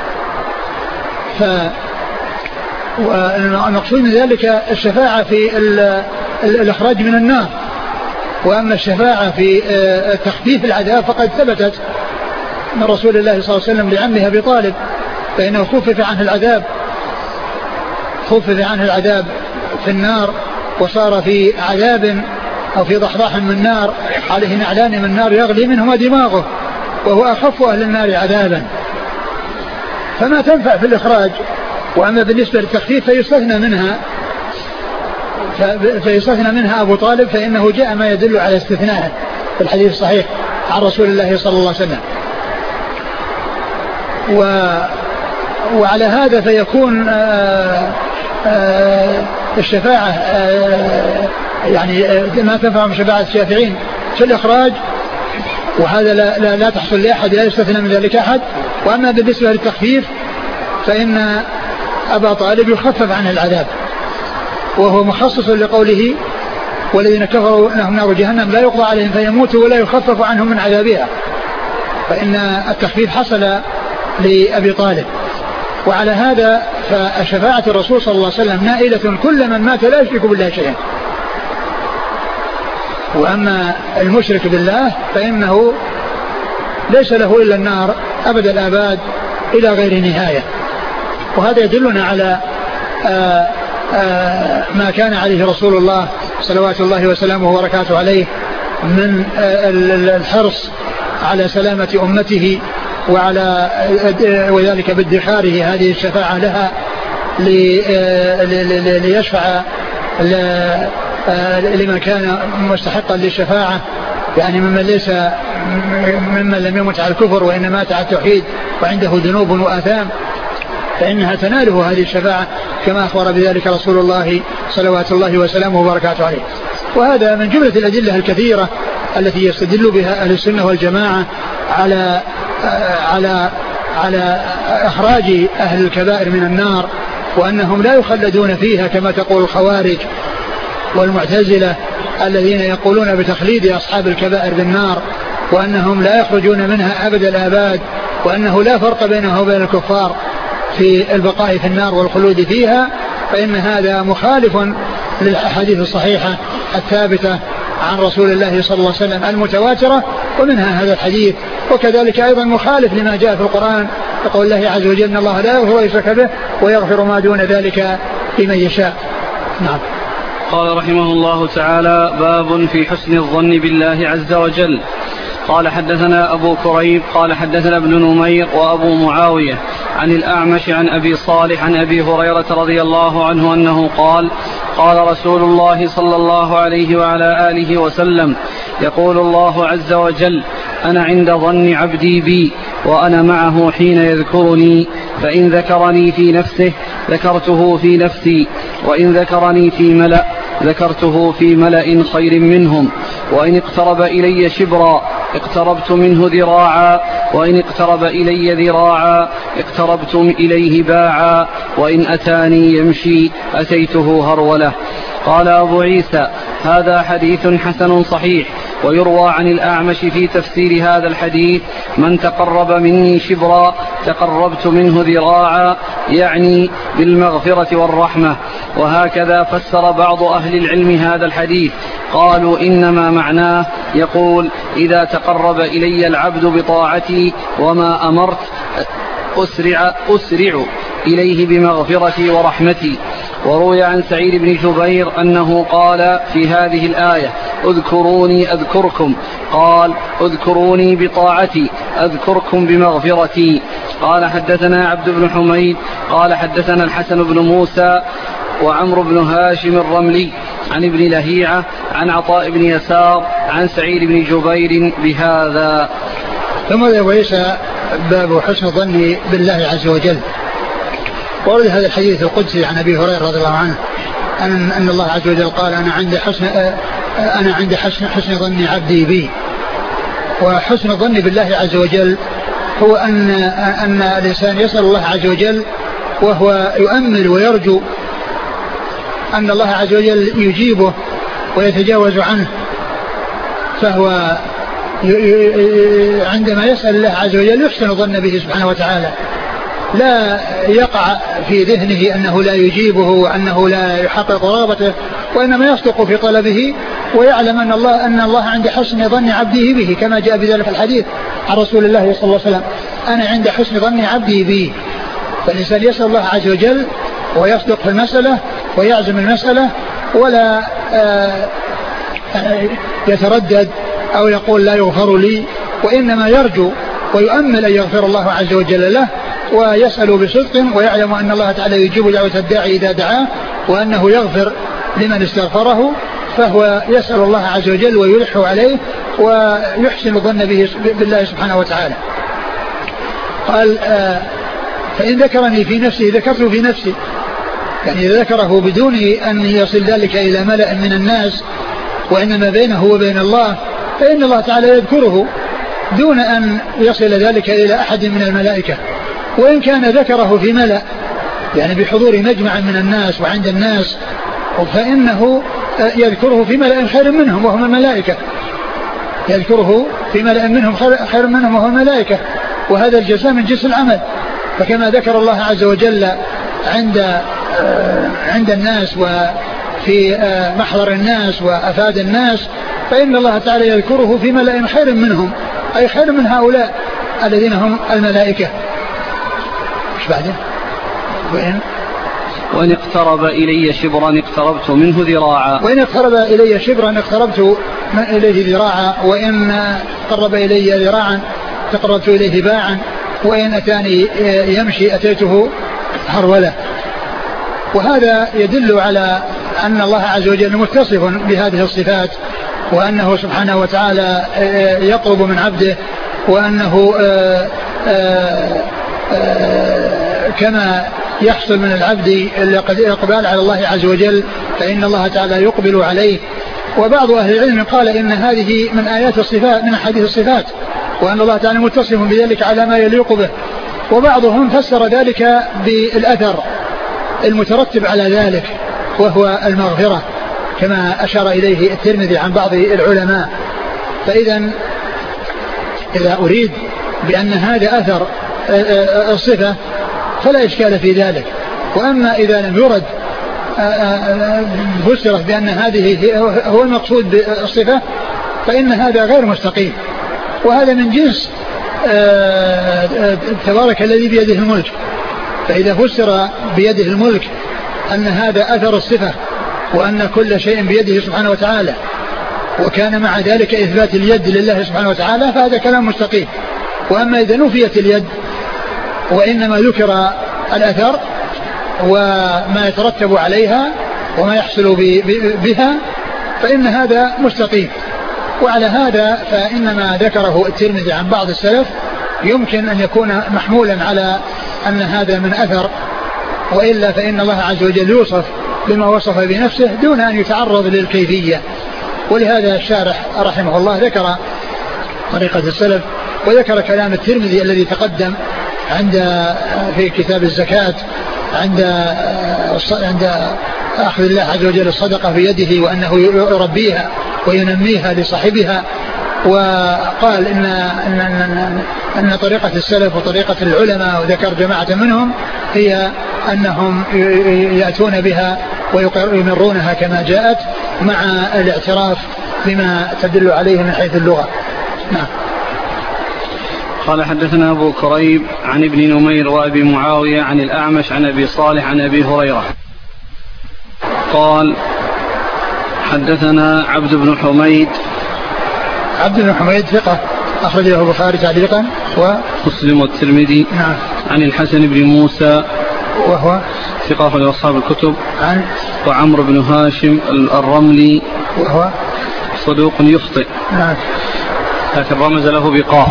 والمقصود من ذلك الشفاعة في الإخراج من النار، وأما الشفاعة في تخفيف العذاب فقد ثبتت من رسول الله صلى الله عليه وسلم لعمه أبي طالب، فإنه خفف عنه العذاب في النار، وصار في عذاب أو في ضحضاح من نار عليه نعلان من نار يغلي منهما دماغه، وهو أخف أهل النار عذابا، فما تنفع في الإخراج. وأما بالنسبة للتخفيف فيستثنى منها فيستثنى منها أبو طالب فإنه جاء ما يدل على استثنائه في الحديث الصحيح عن رسول الله صلى الله عليه وسلم. وعلى هذا فيكون الشفاعة يعني ما تنفع من شفاعة الشافعين في الإخراج، وهذا لا تحصل لأحد، لا يستثنى من ذلك أحد. وأما بالنسبة للتخفيف فإن أبا طالب يخفف عنه العذاب، وهو مخصص لقوله والذين كفروا لهم نار جهنم لا يقضى عليهم فيموتوا ولا يخفف عنهم من عذابها، فإن التخفيف حصل لأبي طالب. وعلى هذا فشفاعة الرسول صلى الله عليه وسلم نائلة كل من مات لا يشرك بالله شيئا. وأما المشرك بالله فإنه ليس له إلا النار أبد الآباد إلى غير نهاية. وهذا يدلنا على ما كان عليه رسول الله صلوات الله وسلامه وبركاته عليه من الحرص على سلامة أمته وذلك بادخاره هذه الشفاعة لها ليشفع لمن كان مستحقا للشفاعة، يعني ممن لم يمت على الكفر وإنما مات على التوحيد وعنده ذنوب وآثام، فإنها تناله هذه الشفاعة كما أخبر بذلك رسول الله صلوات الله وسلامه وبركاته عليه. وهذا من جملة الأدلة الكثيرة التي يستدل بها أهل السنة والجماعة على إخراج أهل الكبائر من النار، وأنهم لا يخلدون فيها كما تقول الخوارج والمعتزلة الذين يقولون بتخليد أصحاب الكبائر بالنار، وأنهم لا يخرجون منها أبد الآباد، وأنه لا فرق بينه وبين الكفار في البقاء في النار والخلود فيها. فإن هذا مخالف للأحاديث الصحيحة الثابتة عن رسول الله صلى الله عليه وسلم المتواترة، ومنها هذا الحديث. وكذلك أيضا مخالف لما جاء في القرآن يقول الله عز وجل إن الله لا يغفر يشرك به ويغفر ما دون ذلك لمن يشاء. نعم. قال رحمه الله تعالى: باب في حسن الظن بالله عز وجل. قال حدثنا أبو كريب قال حدثنا ابن نمير وأبو معاوية عن الأعمش عن أبي صالح عن أبي هريرة رضي الله عنه أنه قال: قال رسول الله صلى الله عليه وعلى آله وسلم: يقول الله عز وجل: أنا عند ظن عبدي بي وأنا معه حين يذكرني، فإن ذكرني في نفسه ذكرته في نفسي، وإن ذكرني في ملأ ذكرته في ملأ خير منهم، وإن اقترب إلي شبرا اقتربت منه ذراعا، وإن اقترب إلي ذراعا اقتربت إليه باعا، وإن أتاني يمشي أتيته هرولة. قال أبو عيسى: هذا حديث حسن صحيح. ويروى عن الأعمش في تفسير هذا الحديث: من تقرب مني شبرا تقربت منه ذراعا، يعني بالمغفرة والرحمة. وهكذا فسر بعض أهل العلم هذا الحديث، قالوا إنما معناه يقول: إذا تقرب إلي العبد بطاعتي وما أمرت أسرع إليه بمغفرتي ورحمتي. وروي عن سعيد بن جبير أنه قال في هذه الآية: اذكروني أذكركم، قال: اذكروني بطاعتي أذكركم بمغفرتي. قال حدثنا عبد بن حميد قال حدثنا الحسن بن موسى وعمرو بن هاشم الرملي عن ابن لهيعة عن عطاء بن يسار عن سعيد بن جبير بهذا. ثم ليس باب حسن الظن بالله عز وجل. ورد هذا الحديث القدسي عن أبي هريرة رضي الله عنه أن الله عز وجل قال: أنا عند حسن ظن عبدي بي. وحسن الظن بالله عز وجل هو أن الإنسان يسأل الله عز وجل وهو يؤمل ويرجو أن الله عز وجل يجيبه ويتجاوز عنه، فهو عندما يسأل الله عز وجل يحسن الظن به سبحانه وتعالى، لا يقع في ذهنه أنه لا يجيبه وأنه لا يحقق رغبته، وإنما يصدق في طلبه ويعلم أن الله عند حسن ظن عبده به، كما جاء بذلك الحديث عن رسول الله صلى الله عليه وسلم: أنا عند حسن ظن عبدي به. فالإنسان يسأل الله عز وجل ويصدق في المسألة ويعزم المسألة، ولا يتردد أو يقول لا يغفر لي، وإنما يرجو ويؤمل أن يغفر الله عز وجل له، ويسأل بصدق ويعلم أن الله تعالى يجيب دعوة الداعي إذا دعاه، وأنه يغفر لمن استغفره فهو يسأل الله عز وجل ويلح عليه ويحسن الظن بالله سبحانه وتعالى. قال فإن ذكرني في نفسه ذكرته في نفسي، يعني إذا ذكره بدون أن يصل ذلك إلى ملأ من الناس وإنما بينه وبين الله فإن الله تعالى يذكره دون أن يصل ذلك إلى أحد من الملائكة. وإن كان ذكره في ملأ يعني بحضور مجمع من الناس وعند الناس فإنه يذكره في ملأ خير منهم وهم الملائكة، يذكره في ملأ منهم خير منهم وهم الملائكة، وهذا الجزاء من جنس العمل. فكما ذكر الله عز وجل عند الناس وفي محضر الناس وأفاد الناس فإن الله تعالى يذكره في ملأ خير منهم، أي خير من هؤلاء الذين هم الملائكة. مش بعده؟ وإن اقترب إلي شبرا اقتربت منه ذراعا. وإن اقترب إلي شبرا اقتربت إليه ذراعا، وإن قرب إلي ذراعا تقربت إليه باعا، وإن أتاني يمشي أتيته هرولة. وهذا يدل على أن الله عز وجل متصف بهذه الصفات، وأنه سبحانه وتعالى يطلب من عبده، وأنه كما يحصل من العبد الإقبال على الله عز وجل فإن الله تعالى يقبل عليه. وبعض أهل العلم قال إن هذه من آيات الصفات من أحاديث الصفات، وأن الله تعالى متصف بذلك على ما يليق به. وبعضهم فسر ذلك بالأثر المترتب على ذلك وهو المغفرة كما أشار إليه الترمذي عن بعض العلماء. فإذا إذا أريد بأن هذا أثر الصفة فلا إشكال في ذلك. وأما إذا لم يرد فسرت بأن هذه هو المقصود بالصفة فإن هذا غير مستقيم، وهذا من جنس تبارك الذي بيده الملك. فإذا فسر بيده الملك أن هذا أثر الصفة وأن كل شيء بيده سبحانه وتعالى، وكان مع ذلك إثبات اليد لله سبحانه وتعالى، فهذا كلام مستقيم. وأما إذا نفيت اليد وإنما ذكر الأثر وما يترتب عليها وما يحصل بها فإن هذا مستقيم. وعلى هذا فإنما ذكره الترمذي عن بعض السلف يمكن أن يكون محمولا على أن هذا من أثر، وإلا فإن الله عز وجل يوصف بما وصف بنفسه دون أن يتعرض للكيفية. ولهذا الشارح رحمه الله ذكر طريقة السلف وذكر كلام الترمذي الذي تقدم في كتاب الزكاة عند أخذ الله عز وجل الصدقة بيده وأنه يربيها وينميها لصاحبها. وقال إن طريقة السلف وطريقة العلماء وذكر جماعة منهم هي أنهم يأتون بها ويمرونها كما جاءت مع الاعتراف بما تدل عليه من حيث اللغة. نعم. قال حدثنا أبو كريب عن ابن نمير وأبي معاوية عن الأعمش عن أبي صالح عن أبي هريرة قال حدثنا عبد بن حميد. عبد بن حميد ثقة أخرجه البخاري تعليقا ومسلم والترمذي. نعم. عن الحسن بن موسى وهو ثقة أخرج أصحاب الكتب. عن وعمرو بن هاشم الرملي وهو صدوق يخطئ. نعم. لكن رمز له بقاف.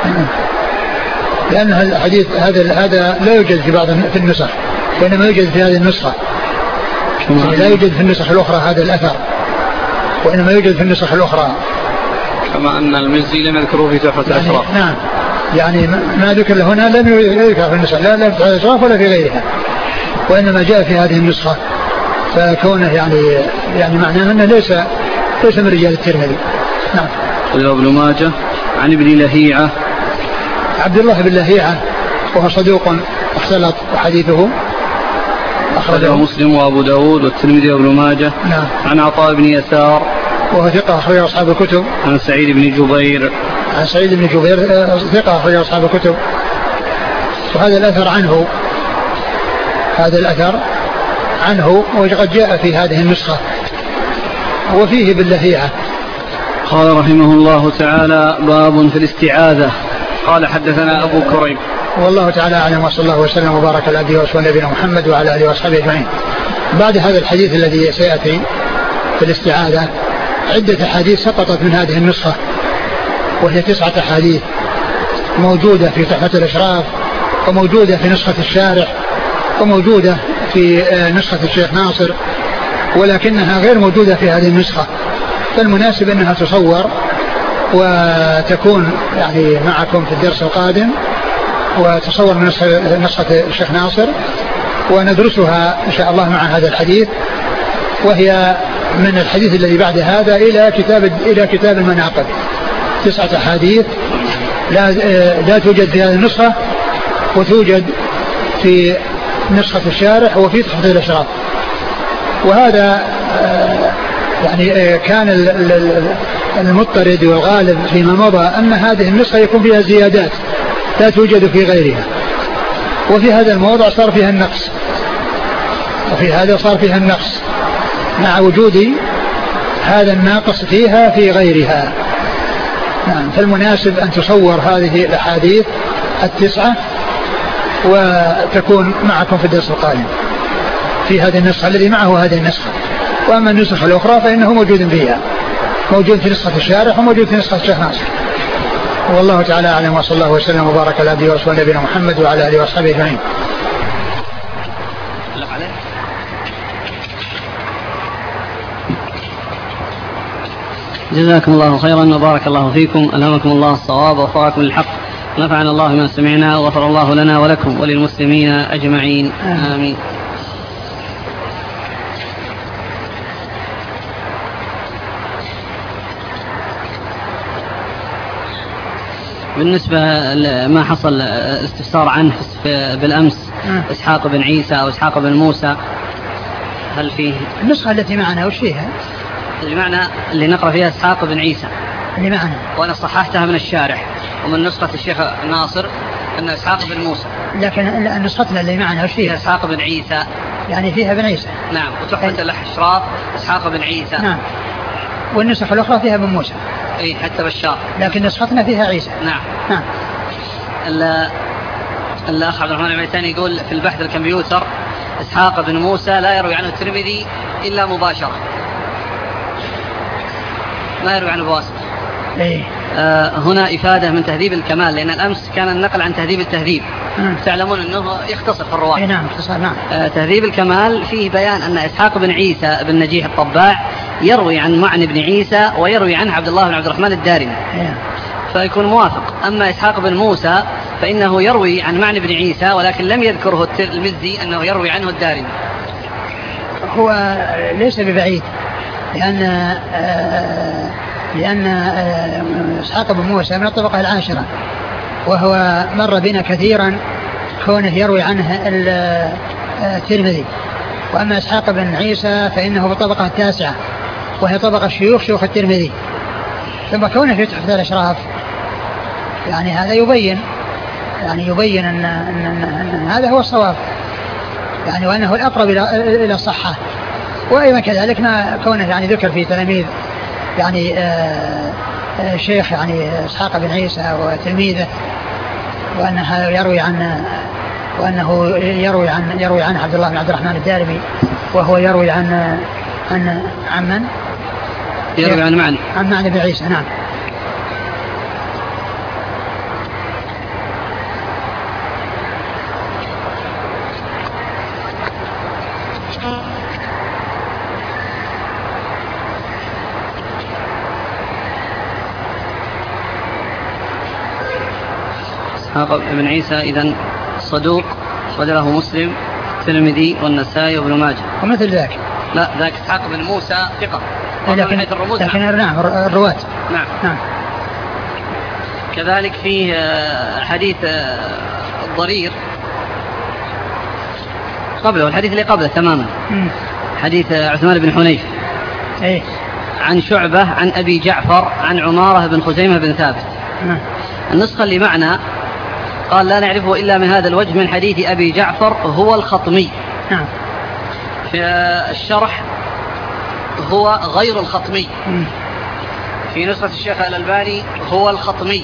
لأن الحديث هذا لا يوجد في النسخ، وإنما يوجد في هذه النسخة. لا يوجد في النسخ الأخرى هذا الأثر، وإنما يوجد في النسخ الأخرى. كما أن المزي لم يذكره في تحفة الأشراف. نعم. يعني ما ذكر هنا لم يذكر في النسخ لا في تحفة الأشراف ولا في غيرها، وإنما جاء في هذه النسخة. فكونه يعني معناه أنه ليس من رجال الترمذي. نعم. قال ابن ماجه عن ابن لهيعة عبد الله بن لهيعة وهو صدوق اختلط وحديثه أخرجه مسلم وأبو داود والترمذي وابن ماجه. نعم. عن عطاء بن يسار وهو ثقة أخرجه أصحاب الكتب. عن سعيد بن جبير ثقة أخرجه أصحاب الكتب. وهذا الأثر عنه وقد جاء في هذه النسخة وفيه باللهيعة. قال رحمه الله تعالى باب في الاستعاذة. قال حدثنا أبو كريب. والله تعالى أعلم، وصلى الله وسلم وبارك على عبده ورسوله نبينا محمد وعلى آله وأصحابه أجمعين. بعد هذا الحديث الذي سيأتي في الاستعاذة عدة أحاديث سقطت من هذه النسخة، وهي 9 أحاديث موجودة في تحفة الأشراف، وموجودة في نسخة الشارح، وموجودة في نسخة الشيخ ناصر، ولكنها غير موجودة في هذه النسخة. فالمناسب أنها تصور وتكون يعني معكم في الدرس القادم، وتصور من نسخة الشيخ ناصر، وندرسها إن شاء الله مع هذا الحديث، وهي من الحديث الذي بعد هذا إلى كتاب المناقب. 9 أحاديث لا توجد في هذه النسخة، وتوجد في نسخة الشارح وفي تحفة الأشراف. وهذا يعني كان المضطرد والغالب فيما مضى أن هذه النسخة يكون فيها زيادات لا توجد في غيرها، وفي هذا الموضع صار فيها النقص، وفي هذا صار فيها النقص مع وجود هذا الناقص فيها في غيرها. نعم، فالمناسب أن تصور هذه الأحاديث 9 وتكون معكم في الدرس القادم في هذه النسخة الذي معه هذه النسخة. وأما النسخة الأخرى فإنه موجود فيها، موجود في نسخة الشارح وموجود في نسخة الشيخ ناصر. والله تعالى أعلم، وصلى الله وسلم وبارك على عبده ورسوله نبينا محمد وعلى آله وأصحابه أجمعين. جزاكم الله خيرا وبارك الله فيكم، ألهمكم الله الصواب ووفقكم للحق، نفعنا الله ما سمعنا وغفر الله لنا ولكم وللمسلمين أجمعين، آمين. بالنسبة لما حصل استفسار عنه بالأمس، إسحاق بن عيسى أو إسحاق بن موسى، هل فيه النسخة التي معنا وش فيها؟ المعنى اللي نقرأ فيها إسحاق بن عيسى اللي معنا، وأنا صححتها من الشارح ومن نسخة الشيخ ناصر أن إسحاق بن موسى، لكن نسختنا اللي معنا وش فيها؟ إسحاق بن عيسى، يعني فيها بن عيسى. نعم، وتحفة الأشراف إسحاق بن عيسى. نعم، والنسخة الأخرى فيها بن موسى. أي حتى بشار، لكن نسختنا فيها عيسى. نعم. نعم. الأخ عبد الرحمن العميتاني يقول في البحث الكمبيوتر إسحاق بن موسى لا يروي عنه الترمذي إلا مباشرة، ما يروي عنه بواسطة. إيه؟ هنا إفادة من تهذيب الكمال، لأن الأمس كان النقل عن تهذيب التهذيب. تعلمون أنه يختصر في الرواة. نعم، اختصار. نعم. تهذيب الكمال فيه بيان أن إسحاق بن عيسى بن نجيح الطباع يروي عن معن بن عيسى ويروي عنه عبد الله بن عبد الرحمن الدارمي، فيكون موافق. أما إسحاق بن موسى فإنه يروي عن معن بن عيسى ولكن لم يذكره المزي أنه يروي عنه الدارمي. هو ليس ببعيد، لأن إسحاق بن موسى من الطبقة العاشرة، وهو مر بنا كثيرا كونه يروي عنه الترمذي. وأما إسحاق بن عيسى فإنه بالطبقة التاسعة، وهي طبقة شيوخ الترمذي. ثم كونه في تحفة الأشراف يعني هذا يبين أن هذا هو الصواب، يعني وأنه الأقرب إلى الصحة. وأيضا كذلك ما كونه يعني ذكر في تلاميذ يعني شيخ يعني إسحاق بن عيسى وتلميذه، وأنه يروي عن عبد الله بن عبد الرحمن الدارمي، وهو يروي عن من؟ يروي عن معن بن عيسى. نعم. إسحاق بن عيسى إذن صدوق، وله مسلم الترمذي والنسائي وابن ماجه ومثل ذاك. لا، ذاك إسحاق بن موسى ثقة، لكن نعم الرواة. نعم. كذلك فيه حديث الضرير قبله، الحديث اللي قبله تماما، حديث عثمان بن حنيف عن شعبة عن أبي جعفر عن عمارة بن خزيمة بن ثابت. النسخة اللي معنا قال لا نعرفه إلا من هذا الوجه من حديث أبي جعفر هو الخطمي. في الشرح هو غير الخطمي. في نسخة الشيخ الألباني هو الخطمي.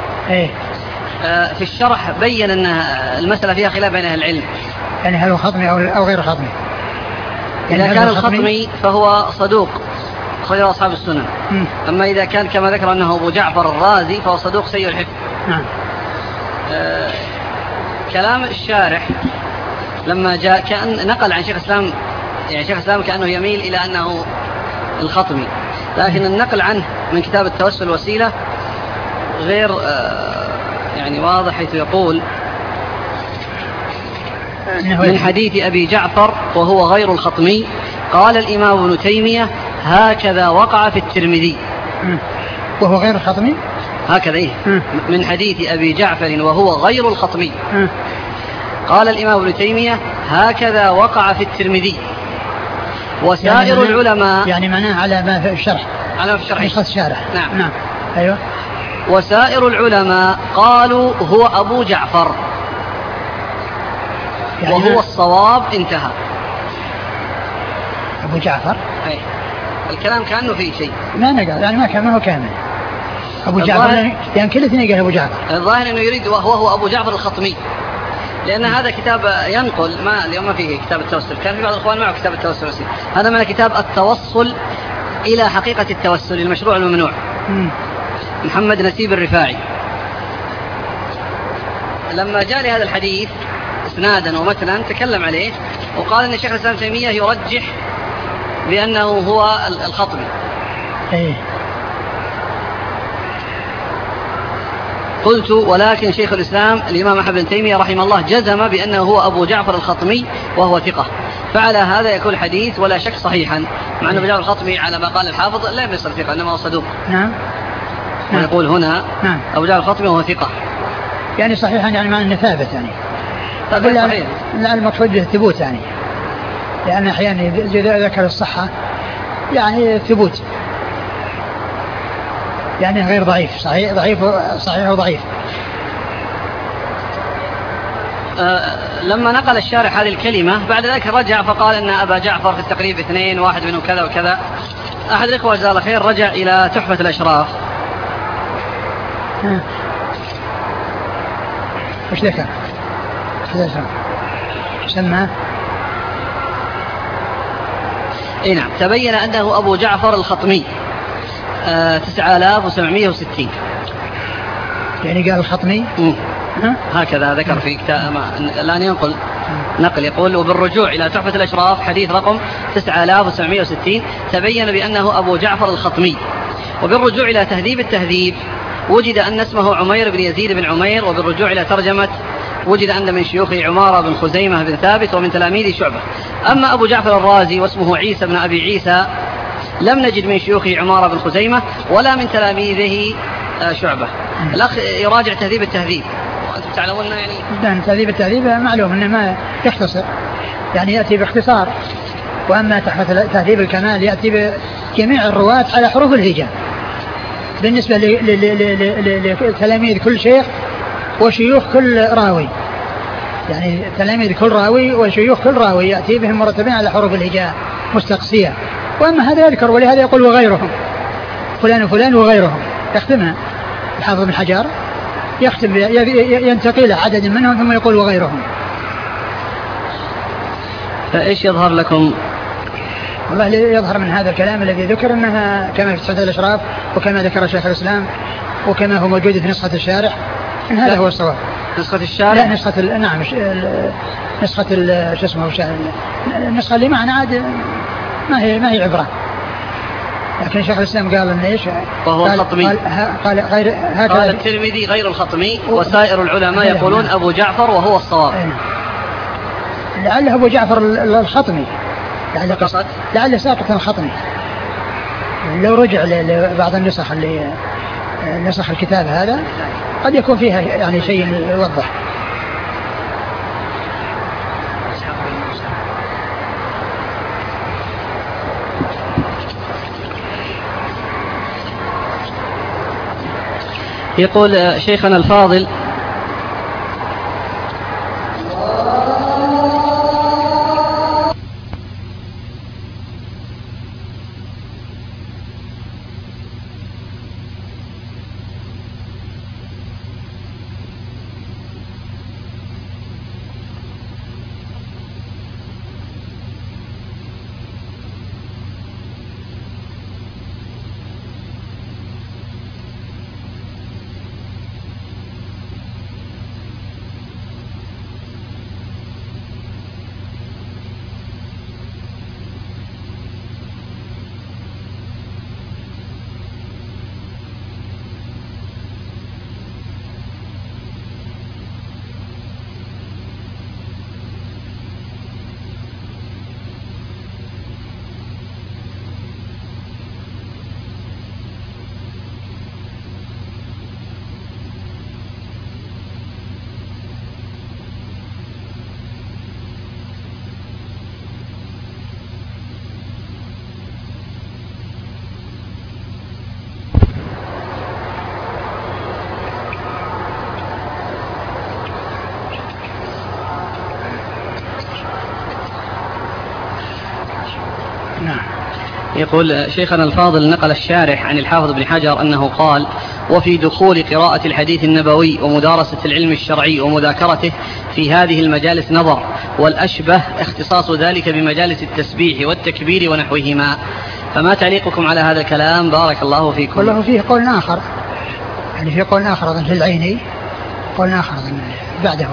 في الشرح بين أن المسألة فيها خلاف بين أهل العلم، يعني هل هو خطمي أو غير خطمي. يعني إذا كان الخطمي فهو صدوق خرج أصحاب السنن. أما إذا كان كما ذكر أنه أبو جعفر الرازي فهو صدوق سيء الحفظ. نعم. كلام الشارح لما جاء كأن نقل عن شيخ الإسلام، يعني شيخ الإسلام كأنه يميل إلى أنه الخطمي، لكن النقل عنه من كتاب التوسل وسيلة غير يعني واضح، حيث يقول من حديث أبي جعفر وهو غير الخطمي قال الإمام ابن تيمية هكذا وقع في الترمذي. وهو غير الخطمي هكذا إيه؟ من حديث أبي جعفر وهو غير الخطمي قال الإمام ابن تيمية هكذا وقع في الترمذي. وسائر يعني العلماء يعني معناه على ما في الشرح، على في الشرح الشارح. نعم. نعم. أيوة. وسائر العلماء قالوا هو أبو جعفر يعني وهو الصواب. انتهى. أبو جعفر أي. الكلام كأنه فيه شيء ما نقل، يعني ما هو كامل. أبو جعفر يعني كل اثنين قال أبو جعفر. الظاهر أنه يريد وهو أبو جعفر الخطمي، لأن هذا كتاب ينقل ما اليوم ما فيه كتاب التوسل، كان في بعض الأخوان معه كتاب التوسل وسيلة. هذا من كتاب التوصل إلى حقيقة التوسل المشروع الممنوع. محمد نسيب الرفاعي لما جاء لهذا الحديث اسنادا ومتنا تكلم عليه وقال ان الشيخ الإسلام تيمية يرجح بأنه هو الخطمي. قلت ولكن شيخ الإسلام الإمام أحمد بن تيمية رحمه الله جزم بأنه هو أبو جعفر الخطمي وهو ثقة، فعلى هذا يكون الحديث ولا شك صحيحا، مع أن أبو جعفر الخطمي على ما قال الحافظ لا يصل ثقة إنما هو صدوق. نعم. ويقول هنا نعم. أبو جعفر الخطمي وهو ثقة، يعني صحيحا يعني معنى أنه ثابت يعني. صحيح. لا المقصود الثبوت يعني، لأن أحيانا إذا ذكر الصحة يعني ثبوت، يعني غير ضعيف، صحيح وضعيف. لما نقل الشارح هذه الكلمة بعد ذلك رجع فقال أن أبا جعفر في التقريب 2 واحد منه كذا وكذا. أحد الإخوة جزاه الله خير رجع إلى تحفة الأشراف. وش ذكر؟ سماه اي نعم. تبين أنه أبو جعفر الخطمي 9760. يعني قال الخطمي هكذا ذكر في كتاب الآن ينقل نقل يقول وبالرجوع إلى تحفة الأشراف حديث رقم 9760 تبين بأنه أبو جعفر الخطمي. وبالرجوع إلى تهذيب التهذيب وجد أن اسمه عمير بن يزيد بن عمير. وبالرجوع إلى ترجمة وجد أن من شيوخه عمارة بن خزيمة بن ثابت ومن تلاميذ شعبة. أما أبو جعفر الرازي واسمه عيسى بن أبي عيسى لم نجد من شيوخه عمارة بن خزيمة ولا من تلاميذه شعبة. الأخ يراجع تهذيب التهذيب وأنتم تعلمون يعني تهذيب التهذيب معلوم أنه ما يختصر، يعني يأتي باختصار. وأما تهذيب الكمال يأتي بجميع الرواة على حروف الهجاء بالنسبة لتلاميذ كل شيخ وشيوخ كل راوي، يعني تلاميذ كل راوي وشيوخ كل راوي يأتي بهم مرتبين على حروف الهجاء مستقصية. وأما هذا يذكر ولهذا يقول وغيرهم، فلان وفلان وغيرهم، يختمها الحافظ بن حجر، يختم ينتقي له عدد منهم ثم يقول وغيرهم. فإيش يظهر لكم؟ والله يظهر من هذا الكلام الذي ذكر أنها كما في تحفة الأشراف وكما ذكر شيخ الإسلام وكما هو موجود في نسخة الشارح إن هذا هو الصواب. نسخة الشارح؟ لا نسخة نعم نسخة شو اسمه النسخة اللي معنا عاد ما هي عبرة، لكن شيخ الإسلام قال إن إيش وهو الخطمي. قال غير هكذا. قال الترمذي غير الخطمي وسائر العلماء يقولون أبو جعفر وهو الصواب. لعله أبو جعفر الخطمي، لعله ساقط الخطمي. لو رجع لبعض النسخ اللي نسخ الكتاب هذا قد يكون فيها يعني شيء يوضح. يقول شيخنا الفاضل نعم. يقول شيخنا الفاضل نقل الشارح عن الحافظ بن حجر أنه قال: وفي دخول قراءة الحديث النبوي ومدارسة العلم الشرعي ومذاكرته في هذه المجالس نظر، والأشبه اختصاص ذلك بمجالس التسبيح والتكبير ونحوهما، فما تعليقكم على هذا الكلام؟ بارك الله فيكم. والله فيه قول آخر، يعني في قول آخر أظن في العيني، قول آخر أظن بعده.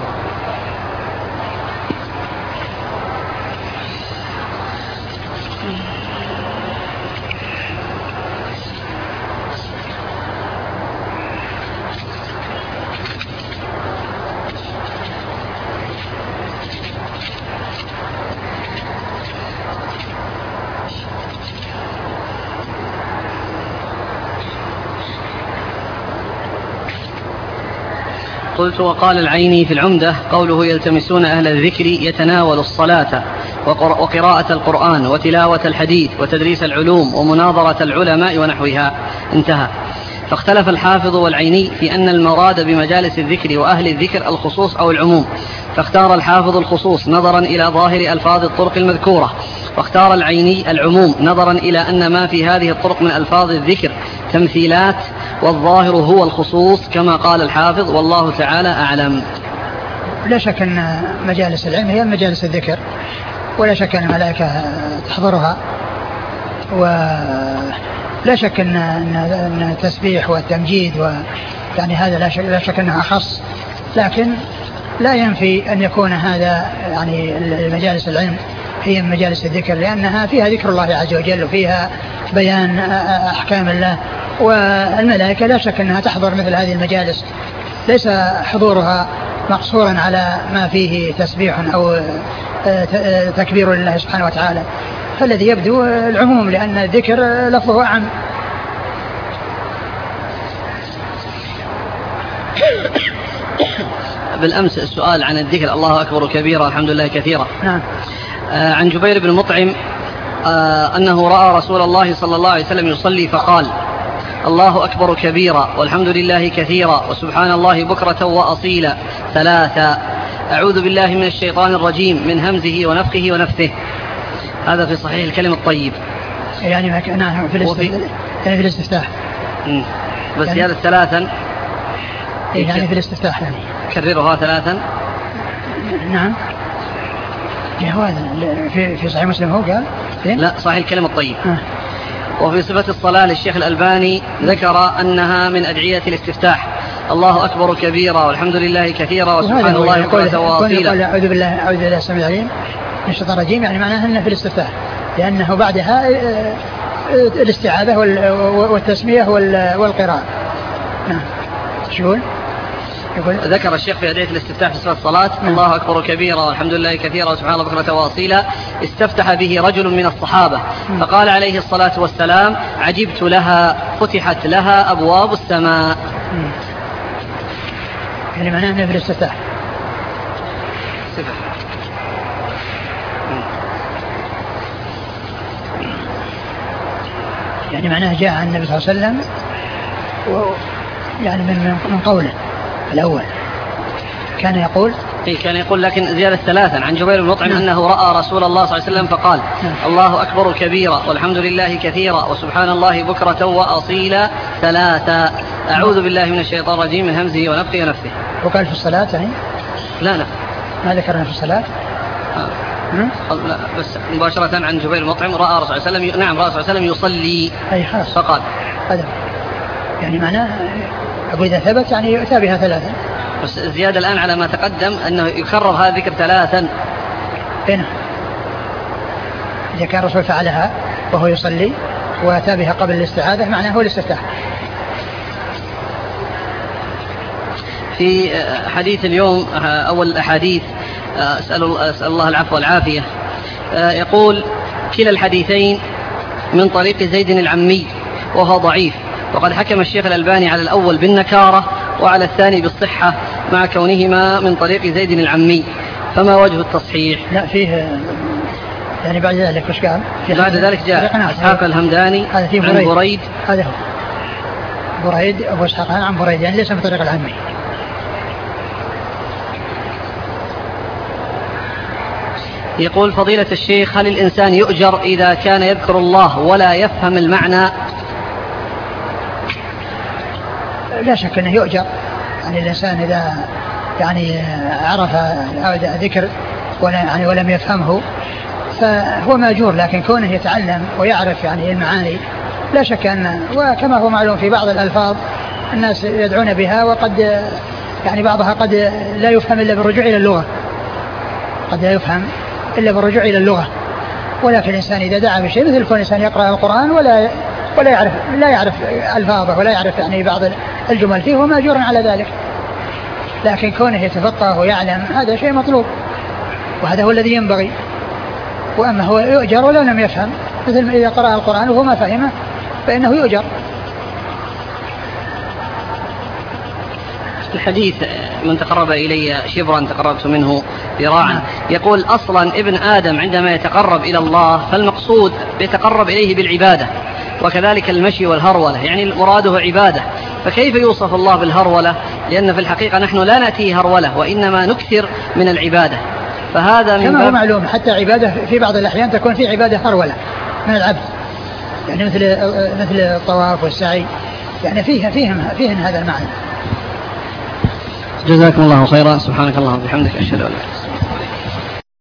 قلت: وقال العيني في العمدة قوله: يلتمسون أهل الذكر يتناول الصلاة وقراءة القرآن وتلاوة الحديث وتدريس العلوم ومناظرة العلماء ونحوها، انتهى. فاختلف الحافظ والعيني في أن المراد بمجالس الذكر وأهل الذكر الخصوص أو العموم، فاختار الحافظ الخصوص نظرا إلى ظاهر ألفاظ الطرق المذكورة، واختار العيني العموم نظرا إلى أن ما في هذه الطرق من ألفاظ الذكر تمثيلات، والظاهر هو الخصوص كما قال الحافظ، والله تعالى أعلم. لا شك أن مجالس العلم هي مجالس الذكر، ولا شك أن الملائكة تحضرها، ولا شك أن التسبيح والتمجيد يعني هذا لا شك أنها أخص، لكن لا ينفي أن يكون هذا يعني مجالس العلم هي مجالس الذكر، لأنها فيها ذكر الله عز وجل وفيها بيان أحكام الله، والملائكة لا شك أنها تحضر مثل هذه المجالس، ليس حضورها مقصورا على ما فيه تسبيح أو تكبير لله سبحانه وتعالى، فالذي يبدو العموم، لأن الذكر لفظه أعم. بالأمس السؤال عن الذكر: الله أكبر كبيرا الحمد لله كثيرا. نعم. عن جبير بن مطعم أنه رأى رسول الله صلى الله عليه وسلم يصلي فقال: الله أكبر كبيرا والحمد لله كثيرا وسبحان الله بكرة وأصيلا ثلاثا، أعوذ بالله من الشيطان الرجيم من همزه ونفخه ونفثه. هذا في صحيح الكلم الطيب، يعني ما كان في الاستفتاح، بس يعني هذا ثلاثا، يعني في الاستفتاح يعني كررها ثلاثا. نعم. هذا في صحيح مسلم هو قال لا، صحيح الكلم الطيب. وفي صفة الصلاة للشيخ الألباني ذكر أنها من أدعية الاستفتاح: الله أكبر كبيرا والحمد لله كثيرا وسبحان الله بكرة وأصيلا. أعوذ بالله السميع العليم من الشيطان الرجيم، يعني معناها أنها في الاستفتاح، لأنه بعدها الاستعاذة والتسمية والقراءة. نعم. شو ذكر الشيخ في أدعية الاستفتاح في صلاة الصلاة: الله أكبر كبيرا والحمد لله كثيرا وسبحان الله بكرة وأصيلا، استفتح به رجل من الصحابة فقال عليه الصلاة والسلام: عجبت لها فتحت لها أبواب السماء. يعني معناه أنه في الاستفتاح. يعني معناه جاء عن النبي صلى الله عليه وسلم يعني من قوله الأول كان يقول لكن زيادة ثلاثا عن جبير بن مطعم أنه رأى رسول الله صلى الله عليه وسلم فقال: الله أكبر كبيرا والحمد لله كثيرا وسبحان الله بكرة وأصيلا ثلاثا، أعوذ بالله من الشيطان الرجيم من همزه ونفخه ونفثه. وقال في الصلاة يعني؟ لا ما ذكرنا في الصلاة. لا، بس مباشرة عن جبير بن مطعم رأى رسول الله صلى الله عليه وسلم، نعم، رأى رسول الله صلى الله عليه وسلم يصلي أي خلاص فقال هذا، يعني معناه أقول إذا ثبت يعني يؤتى بها ثلاثا. بس الزيادة الآن على ما تقدم أنه يكرر هذا الذكر ثلاثا. هنا إذا كان الرسول فعلها وهو يصلي وأتى بها قبل الاستعاذة معناه هو الاستفتاح. في حديث اليوم أول الأحاديث، أسأل الله العفو والعافية، يقول: كلا الحديثين من طريق زيد العمي وهو ضعيف، وقد حكم الشيخ الألباني على الأول بالنكارة وعلى الثاني بالصحة مع كونهما من طريق زيد العمي، فما وجه التصحيح؟ لا فيه يعني بعد ذلك وش قال؟ بعد ذلك جاء إسحاق الهمداني عن بريد، هذا هو بريد أبو إسحاق عن بريد، يعني ليس من طريق العمي. يقول فضيلة الشيخ: هل الإنسان يؤجر إذا كان يذكر الله ولا يفهم المعنى؟ لا شك أنه يؤجر. يعني الإنسان إذا يعني عرف ذكر ولم يفهمه فهو مأجور، لكن كونه يتعلم ويعرف يعني المعاني لا شك أن، وكما هو معلوم في بعض الألفاظ الناس يدعون بها وقد يعني بعضها قد لا يفهم إلا بالرجوع إلى اللغة، قد لا يفهم إلا بالرجوع إلى اللغة. ولكن الإنسان إذا دعا بشيء مثل كون الإنسان يقرأ القرآن ولا يعرف ألفاظه ولا يعرف يعني بعض الجمل فيه، هو مأجور على ذلك. لكن كونه يتفقه ويعلم هذا شيء مطلوب، وهذا هو الذي ينبغي. وأما هو يؤجر ولو لم يفهم، مثل إذا قرأ القرآن وهو ما فهمه فإنه يؤجر. الحديث: من تقرب إلي شبرا تقربت منه ذراعا. يقول: أصلا ابن آدم عندما يتقرب إلى الله فالمقصود يتقرب إليه بالعبادة، وكذلك المشي والهرولة، يعني مراده عبادة، فكيف يوصف الله بالهرولة؟ لأن في الحقيقة نحن لا نأتي هرولة وإنما نكثر من العبادة، فهذا من كما هو معلوم حتى عبادة في بعض الأحيان تكون في عبادة هرولة من العبد، يعني مثل الطواف والسعي، يعني فيهم هذا المعنى. جزاكم الله خيرا. سبحانك اللهم وبحمدك، أشهد أن لا إله إلا أنت.